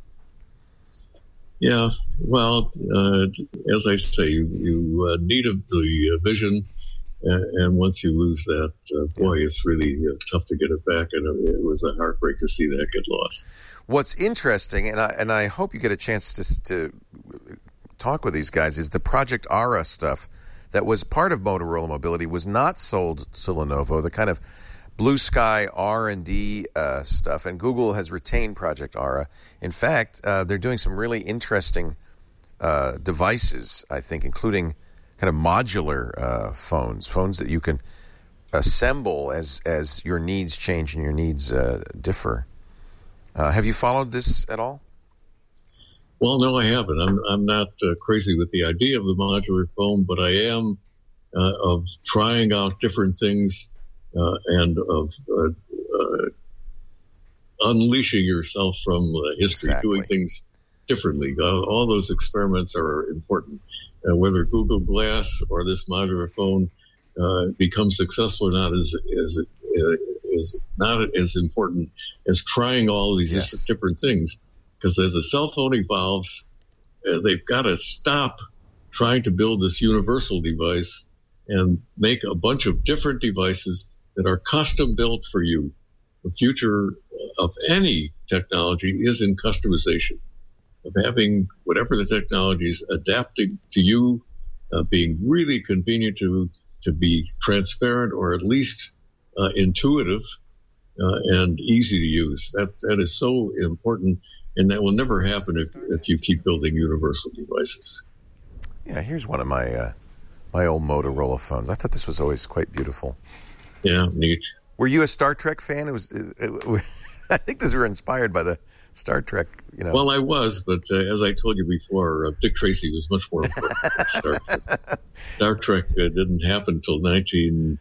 Yeah, well, uh, as I say, you, you uh, need a, the uh, vision, and, and once you lose that, uh, boy, it's really uh, tough to get it back, and it was a heartbreak to see that get lost.
What's interesting, and I and I hope you get a chance to to talk with these guys, is the Project Ara stuff that was part of Motorola Mobility was not sold to Lenovo. The kind of blue sky R and D uh, stuff, and Google has retained Project Ara. In fact, uh, they're doing some really interesting uh, devices, I think, including kind of modular uh, phones, phones that you can assemble as as your needs change and your needs uh, differ. Uh, have you followed this at all?
Well, no, I haven't. I'm I'm not uh, crazy with the idea of the modular phone, but I am uh, of trying out different things uh, and of uh, uh, unleashing yourself from uh, history,
Exactly.
doing things differently. Uh, all those experiments are important. Uh, whether Google Glass or this modular phone uh, becomes successful or not is is is not as important as trying all these
Yes.
different things. Because as the cell phone evolves, uh, they've got to stop trying to build this universal device and make a bunch of different devices that are custom built for you. The future of any technology is in customization, of having whatever the technology is adapting to you, uh, being really convenient to to be transparent or at least uh, intuitive uh, and easy to use. That that is so important. And that will never happen if, if you keep building universal devices.
Yeah, here's one of my uh, my old Motorola phones. I thought this was always quite beautiful.
Yeah, neat.
Were you a Star Trek fan? It was. It, it, I think these were inspired by the Star Trek. You know.
Well, I was, but uh, as I told you before, uh, Dick Tracy was much more important than Star Trek. Star Trek uh, didn't happen until nineteen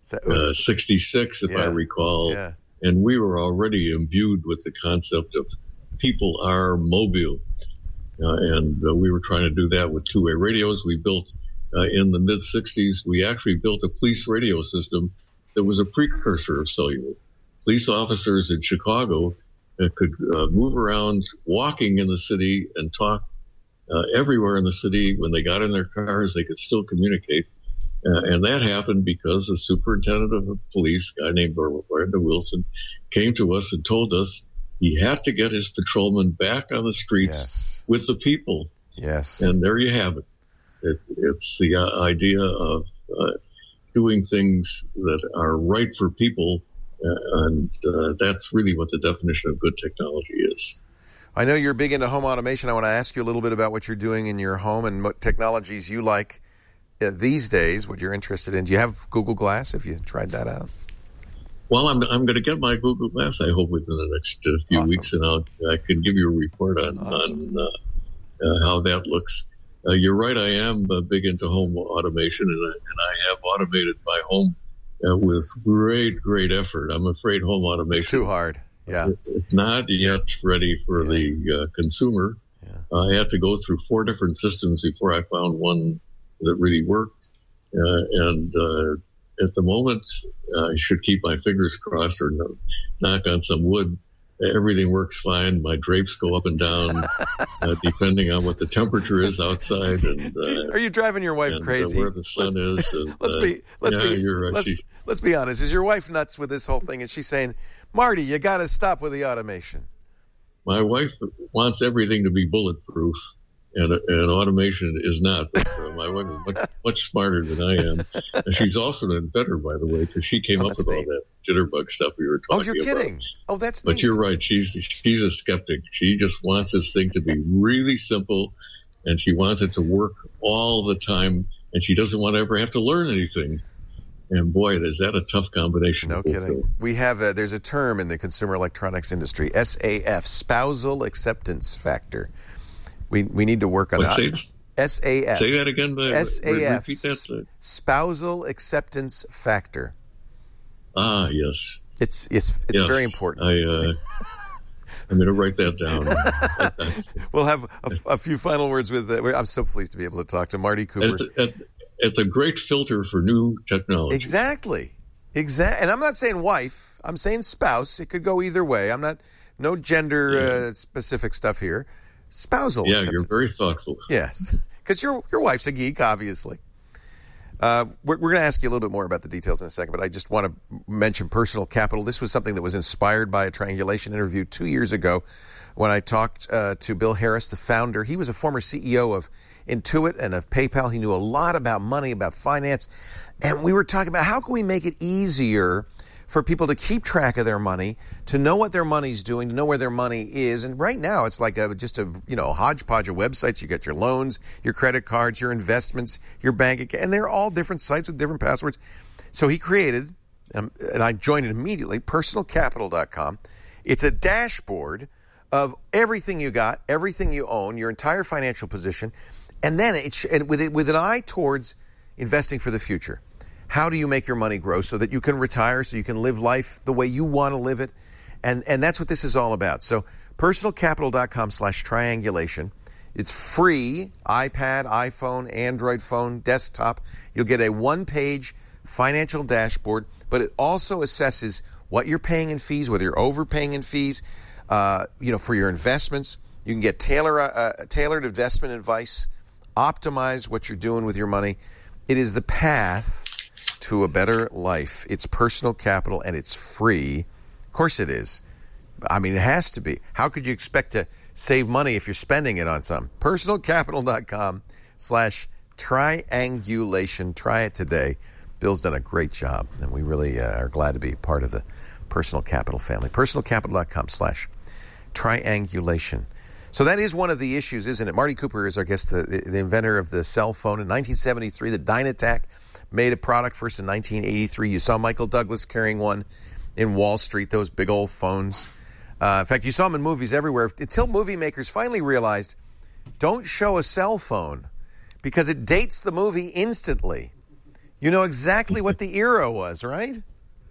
sixty-six, if
yeah,
I recall,
yeah.
and we were already imbued with the concept of people are mobile. Uh, and uh, we were trying to do that with two-way radios. We built, uh, in the mid-sixties, we actually built a police radio system that was a precursor of cellular. Police officers in Chicago uh, could uh, move around walking in the city and talk uh, everywhere in the city. When they got in their cars, they could still communicate. Uh, and that happened because the superintendent of police, a guy named Brenda Wilson, came to us and told us he had to get his patrolmen back on the streets
Yes.
with the people.
Yes.
And there you have it. it it's the uh, idea of uh, doing things that are right for people. Uh, and uh, that's really what the definition of good technology is.
I know you're big into home automation. I want to ask you a little bit about what you're doing in your home and what technologies you like uh, these days, what you're interested in. Do you have Google Glass? Have you tried that out?
Well, I'm I'm going to get my Google Glass, I hope, within the next uh, few
Awesome.
weeks, and I'll, I can give you a report on,
Awesome.
on uh, uh, how that looks. Uh, you're right, I am uh, big into home automation, and I, and I have automated my home uh, with great, great effort. I'm afraid home automation
It's too hard. Yeah.
is not yet ready for
Yeah.
the uh, consumer.
Yeah.
Uh, I had to go through four different systems before I found one that really worked, uh, and uh, at the moment, uh, I should keep my fingers crossed or no, knock on some wood. Everything works fine. My drapes go up and down, uh, depending on what the temperature is outside. And uh,
Are you driving your wife
and, uh,
crazy?
where the sun
let's,
is. And,
let's
uh,
be let's
yeah,
be
you're right.
let's,
She-
let's be honest. Is your wife nuts with this whole thing? And she's saying, Marty, you got to stop with the automation.
My wife wants everything to be bulletproof, and, and automation is not. But, uh, my wife is much, much smarter than I am. And she's also an inventor, by the way, because she came
Oh,
up
that's
with all
neat.
that jitterbug stuff we were
Oh,
talking
you're
about.
kidding. Oh, that's
But
neat.
you're right. She's she's a skeptic. She just wants this thing to be really simple, and she wants it to work all the time, and she doesn't want to ever have to learn anything. And boy, is that a tough combination.
No
to
kidding.
fulfill.
We have a, there's a term in the consumer electronics industry, S A F, spousal acceptance factor. We we need to work on
What,
that.
say,
S A F.
say that again. uh,
S A F.
Repeat that. uh,
Spousal acceptance factor.
Ah, yes.
It's it's it's
Yes.
very important.
I uh, I'm going to write that down.
We'll have a, a few final words with. Uh, I'm so pleased to be able to talk to Marty Cooper.
It's, it, it's a great filter for new technology.
Exactly, exactly. And I'm not saying wife. I'm saying spouse. It could go either way. I'm not no gender yeah. uh, specific stuff here. Spousal.
Yeah, you're very thoughtful.
Yes, because your your wife's a geek, obviously. Uh, we're we're going to ask you a little bit more about the details in a second, but I just want to mention Personal Capital. This was something that was inspired by a triangulation interview two years ago when I talked uh, to Bill Harris, the founder. He was a former C E O of Intuit and of PayPal. He knew a lot about money, about finance, and we were talking about how can we make it easier for people to keep track of their money, to know what their money's doing, to know where their money is. And right now, it's like a, just a you know hodgepodge of websites. You get your loans, your credit cards, your investments, your bank account, and they're all different sites with different passwords. So he created, um, and I joined it immediately, personal capital dot com. It's a dashboard of everything you got, everything you own, your entire financial position, and then it's and with it, with an eye towards investing for the future. How do you make your money grow so that you can retire, so you can live life the way you want to live it? And and that's what this is all about. So personal capital dot com slash triangulation. It's free, iPad, iPhone, Android phone, desktop. You'll get a one-page financial dashboard, but it also assesses what you're paying in fees, whether you're overpaying in fees, uh, you know, for your investments. You can get tailor, uh, tailored investment advice, optimize what you're doing with your money. It is the path to a better life. It's Personal Capital, and it's free. Of course it is. I mean, it has to be. How could you expect to save money if you're spending it on something? personal capital dot com slash triangulation. Try it today. Bill's done a great job, and we really uh, are glad to be part of the Personal Capital family. personal capital dot com slash triangulation. So that is one of the issues, isn't it? Marty Cooper is, I guess, the, the inventor of the cell phone. In nineteen seventy-three, the Dynatac made a product first in nineteen eighty-three. You saw Michael Douglas carrying one in Wall Street, those big old phones. Uh, in fact, you saw them in movies everywhere until movie makers finally realized, don't show a cell phone because it dates the movie instantly. You know exactly what the era was, right?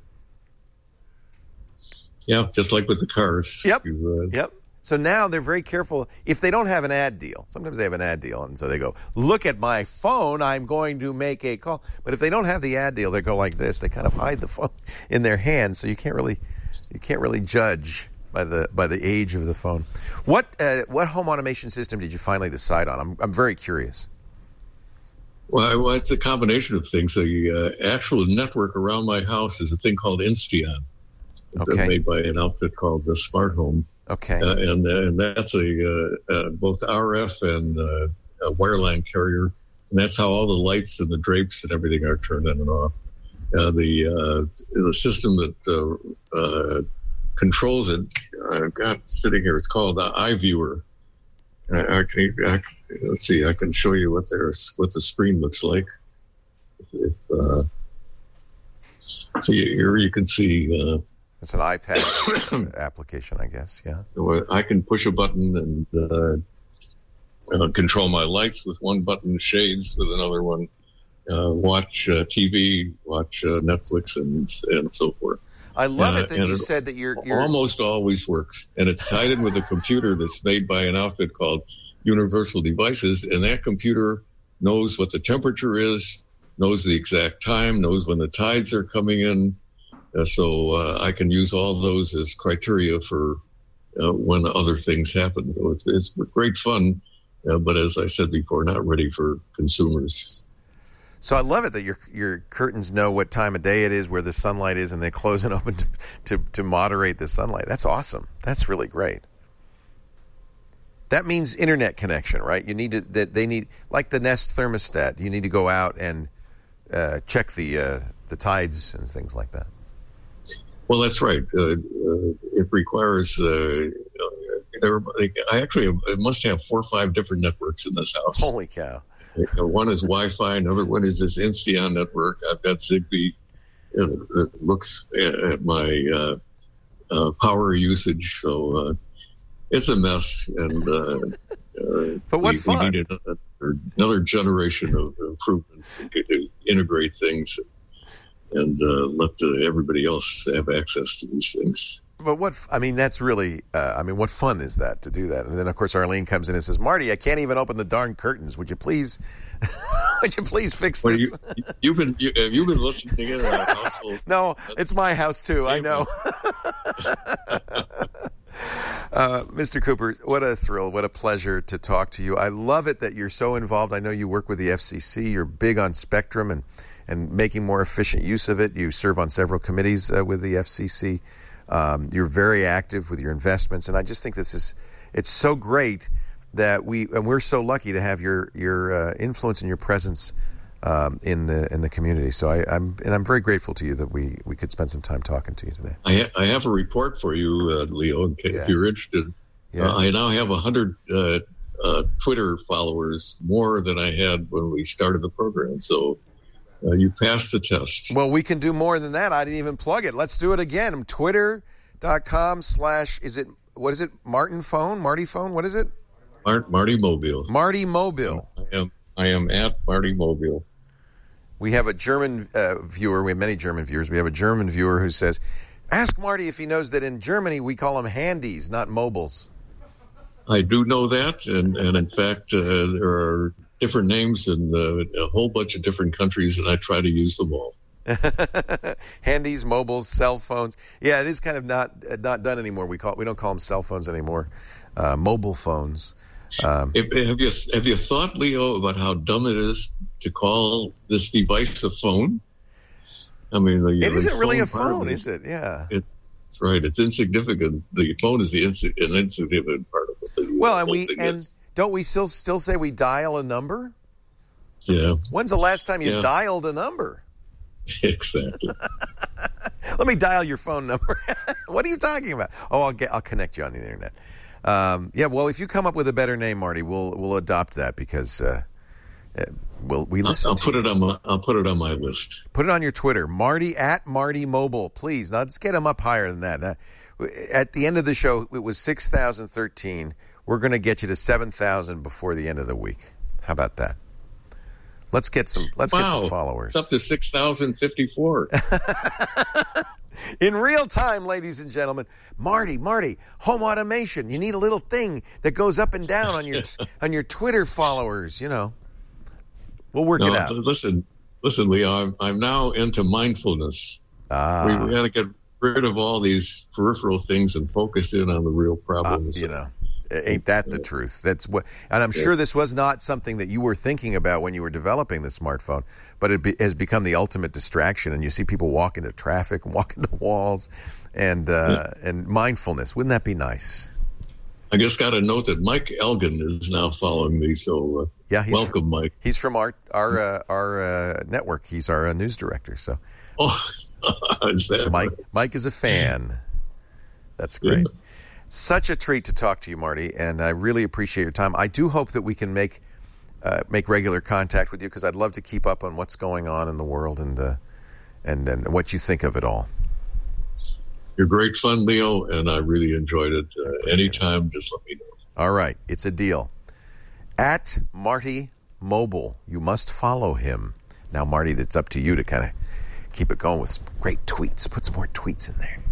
Yeah, just like with the cars.
Yep,
you, uh,
yep. So now they're very careful. If they don't have an ad deal, sometimes they have an ad deal, and so they go, look at my phone, I'm going to make a call. But if they don't have the ad deal, they go like this. They kind of hide the phone in their hand, so you can't really you can't really judge by the by the age of the phone. What uh, what home automation system did you finally decide on? I'm I'm very curious.
Well, well it's a combination of things. The uh, actual network around my house is a thing called Insteon. It's
okay.
made by an outfit called the Smart Home.
Okay.
Uh, and and that's a uh, uh, both R F and uh, a wireline carrier, and that's how all the lights and the drapes and everything are turned on and off. Uh, the uh, the system that uh, uh, controls it, I've got sitting here. It's called the iViewer. I, I can I, let's see. I can show you what there's what the screen looks like. If, uh, so here you can see. Uh,
It's an iPad application, I guess, yeah.
I can push a button and uh, uh, control my lights with one button, shades with another one, uh, watch uh, T V, watch uh, Netflix, and and so forth.
I love
uh,
it that you
it
said that you're, you're...
almost always works. And it's tied in with a computer that's made by an outfit called Universal Devices, and that computer knows what the temperature is, knows the exact time, knows when the tides are coming in. Uh, so uh, I can use all those as criteria for uh, when other things happen. So it's, it's great fun, uh, but as I said before, not ready for consumers.
So I love it that your your curtains know what time of day it is, where the sunlight is, and they close and open to to, to moderate the sunlight. That's awesome. That's really great. That means internet connection, right? You need to that they need like the Nest thermostat. You need to go out and uh, check the uh, the tides and things like that.
Well, that's right. Uh, uh, it requires. Uh, everybody, I actually must have four or five different networks in this house.
Holy cow!
One is Wi-Fi. Another one is this Insteon network. I've got Zigbee uh, that looks at my uh, uh, power usage. So uh, it's a mess. And uh, uh,
but what
we,
fun!
we need another, another generation of improvement to integrate things and uh, let uh, everybody else have access to these things.
But what, I mean, that's really, uh, I mean, what fun is that to do that? And then, of course, Arlene comes in and says, Marty, I can't even open the darn curtains. Would you please, would you please fix
well,
this?
You, you've been, you, have you been listening in our household?
No, it's my house too. I know. uh, Mister Cooper, what a thrill. What a pleasure to talk to you. I love it that you're so involved. I know you work with the F C C. You're big on Spectrum and, and making more efficient use of it. You serve on several committees uh, with the F C C. Um, you're very active with your investments, and I just think this is, it's so great that we, and we're so lucky to have your your uh, influence and your presence um, in the in the community. So I, I'm and I'm very grateful to you that we, we could spend some time talking to you today.
I, ha- I have a report for you, uh, Leo, in case
Yes.
if you're interested.
Yes.
Uh, I now have a hundred uh, uh, Twitter followers, more than I had when we started the program. So. Uh, you passed the test.
Well, we can do more than that. I didn't even plug it. Let's do it again. Twitter.com slash, is it, what is it? Martin Phone? Marty Phone? What is it?
Mart, Marty Mobile.
Marty Mobile.
I am, I am at Marty Mobile.
We have a German uh, viewer. We have many German viewers. We have a German viewer who says, ask Marty if he knows that in Germany we call them handies, not mobiles.
I do know that. And, and in fact, uh, there are different names in uh, a whole bunch of different countries, and I try to use them all.
Handies, mobiles, cell phones. Yeah, it is kind of not not done anymore. We call we don't call them cell phones anymore. Uh, mobile phones. Um,
have, have you have you thought, Leo, about how dumb it is to call this device a phone? I mean, the,
it
the
isn't really a
phone,
phone,
it,
is it? Yeah.
It, that's right. It's insignificant. The phone is the insi- an insignificant part of it. The
well, and we
thing
and.
is,
Don't we still still say we dial a number?
Yeah.
When's the last time you
yeah.
dialed a number?
Exactly.
Let me dial your phone number. What are you talking about? Oh, I'll get I'll connect you on the internet. Um, yeah, well, if you come up with a better name, Marty, we'll we'll adopt that because uh, we'll we listen.
I'll, I'll
to
put
you.
it on my I'll put it on my list.
Put it on your Twitter, Marty at Marty Mobile, please. Now let's get him up higher than that. Uh, at the end of the show, it was six thousand thirteen. We're going to get you to seven thousand before the end of the week. How about that? Let's get some. Let's
wow.
get some followers.
It's up to six thousand fifty-four.
In real time, ladies and gentlemen. Marty, Marty, home automation. You need a little thing that goes up and down on your on your Twitter followers. You know, we'll work
no,
it out.
Listen, listen, Leo. I'm I'm now into mindfulness.
Ah,
we, we got to get rid of all these peripheral things and focus in on the real problems.
Uh, you know. Ain't that the truth? That's what, and I'm sure this was not something that you were thinking about when you were developing the smartphone, but it be, has become the ultimate distraction. And you see people walk into traffic, walk into walls, and uh, yeah. and mindfulness. Wouldn't that be nice?
I just got a note that Mike Elgin is now following me. So uh,
yeah, he's
welcome,
from,
Mike.
He's from our our uh, our uh, network. He's our uh, news director. So,
oh, is that
Mike?
right?
Mike is a fan. That's great.
Yeah.
Such a treat to talk to you, Marty, and I really appreciate your time. I do hope that we can make uh, make regular contact with you because I'd love to keep up on what's going on in the world and uh, and and what you think of it all.
You're great fun, Leo, and I really enjoyed it. Uh, anytime, it. Just let me know.
All right, it's a deal. At Marty Mobile, you must follow him. Now, Marty, that's up to you to kind of keep it going with some great tweets. Put some more tweets in there.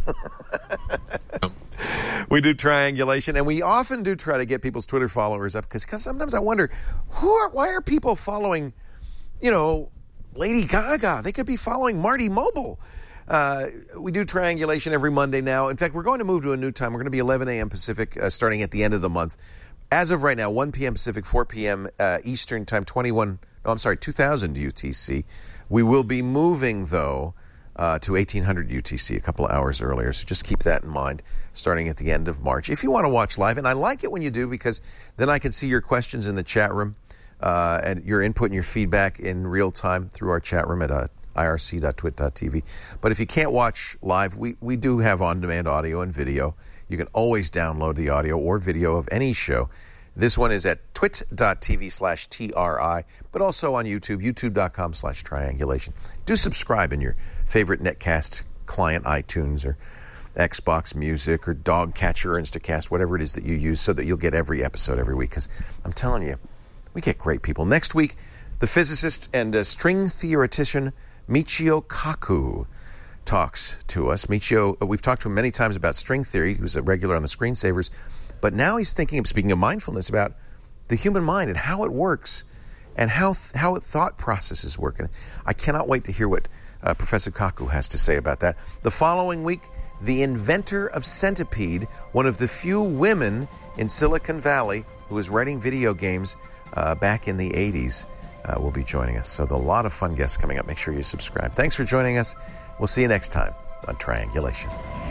We do triangulation, and we often do try to get people's Twitter followers up because sometimes I wonder, who are, why are people following, you know, Lady Gaga? They could be following Marty Mobile. Uh, we do triangulation every Monday now. In fact, we're going to move to a new time. We're going to be eleven a.m. Pacific uh, starting at the end of the month. As of right now, one p.m. Pacific, four p.m. Uh, Eastern Time, twenty-one, no, I'm sorry, two thousand U T C. We will be moving, though, uh, to eighteen hundred U T C a couple of hours earlier. So just keep that in mind starting at the end of March. If you want to watch live, and I like it when you do because then I can see your questions in the chat room uh, and your input and your feedback in real time through our chat room at uh, I R C dot twit dot t v. But if you can't watch live, we, we do have on-demand audio and video. You can always download the audio or video of any show. This one is at twit dot t v slash T R I, but also on YouTube, youtube dot com slash triangulation. Do subscribe in your favorite netcast client, iTunes or Xbox Music or Dogcatcher or Instacast, whatever it is that you use, so that you'll get every episode every week. Because I'm telling you, we get great people. Next week, the physicist and uh, string theoretician Michio Kaku talks to us. Michio, we've talked to him many times about string theory. He was a regular on the Screensavers. But now he's thinking, speaking of mindfulness, about the human mind and how it works and how th- how it thought processes work. And I cannot wait to hear what uh, Professor Kaku has to say about that. The following week, the inventor of Centipede, one of the few women in Silicon Valley who was writing video games uh, back in the eighties, uh, will be joining us. So there's a lot of fun guests coming up. Make sure you subscribe. Thanks for joining us. We'll see you next time on Triangulation.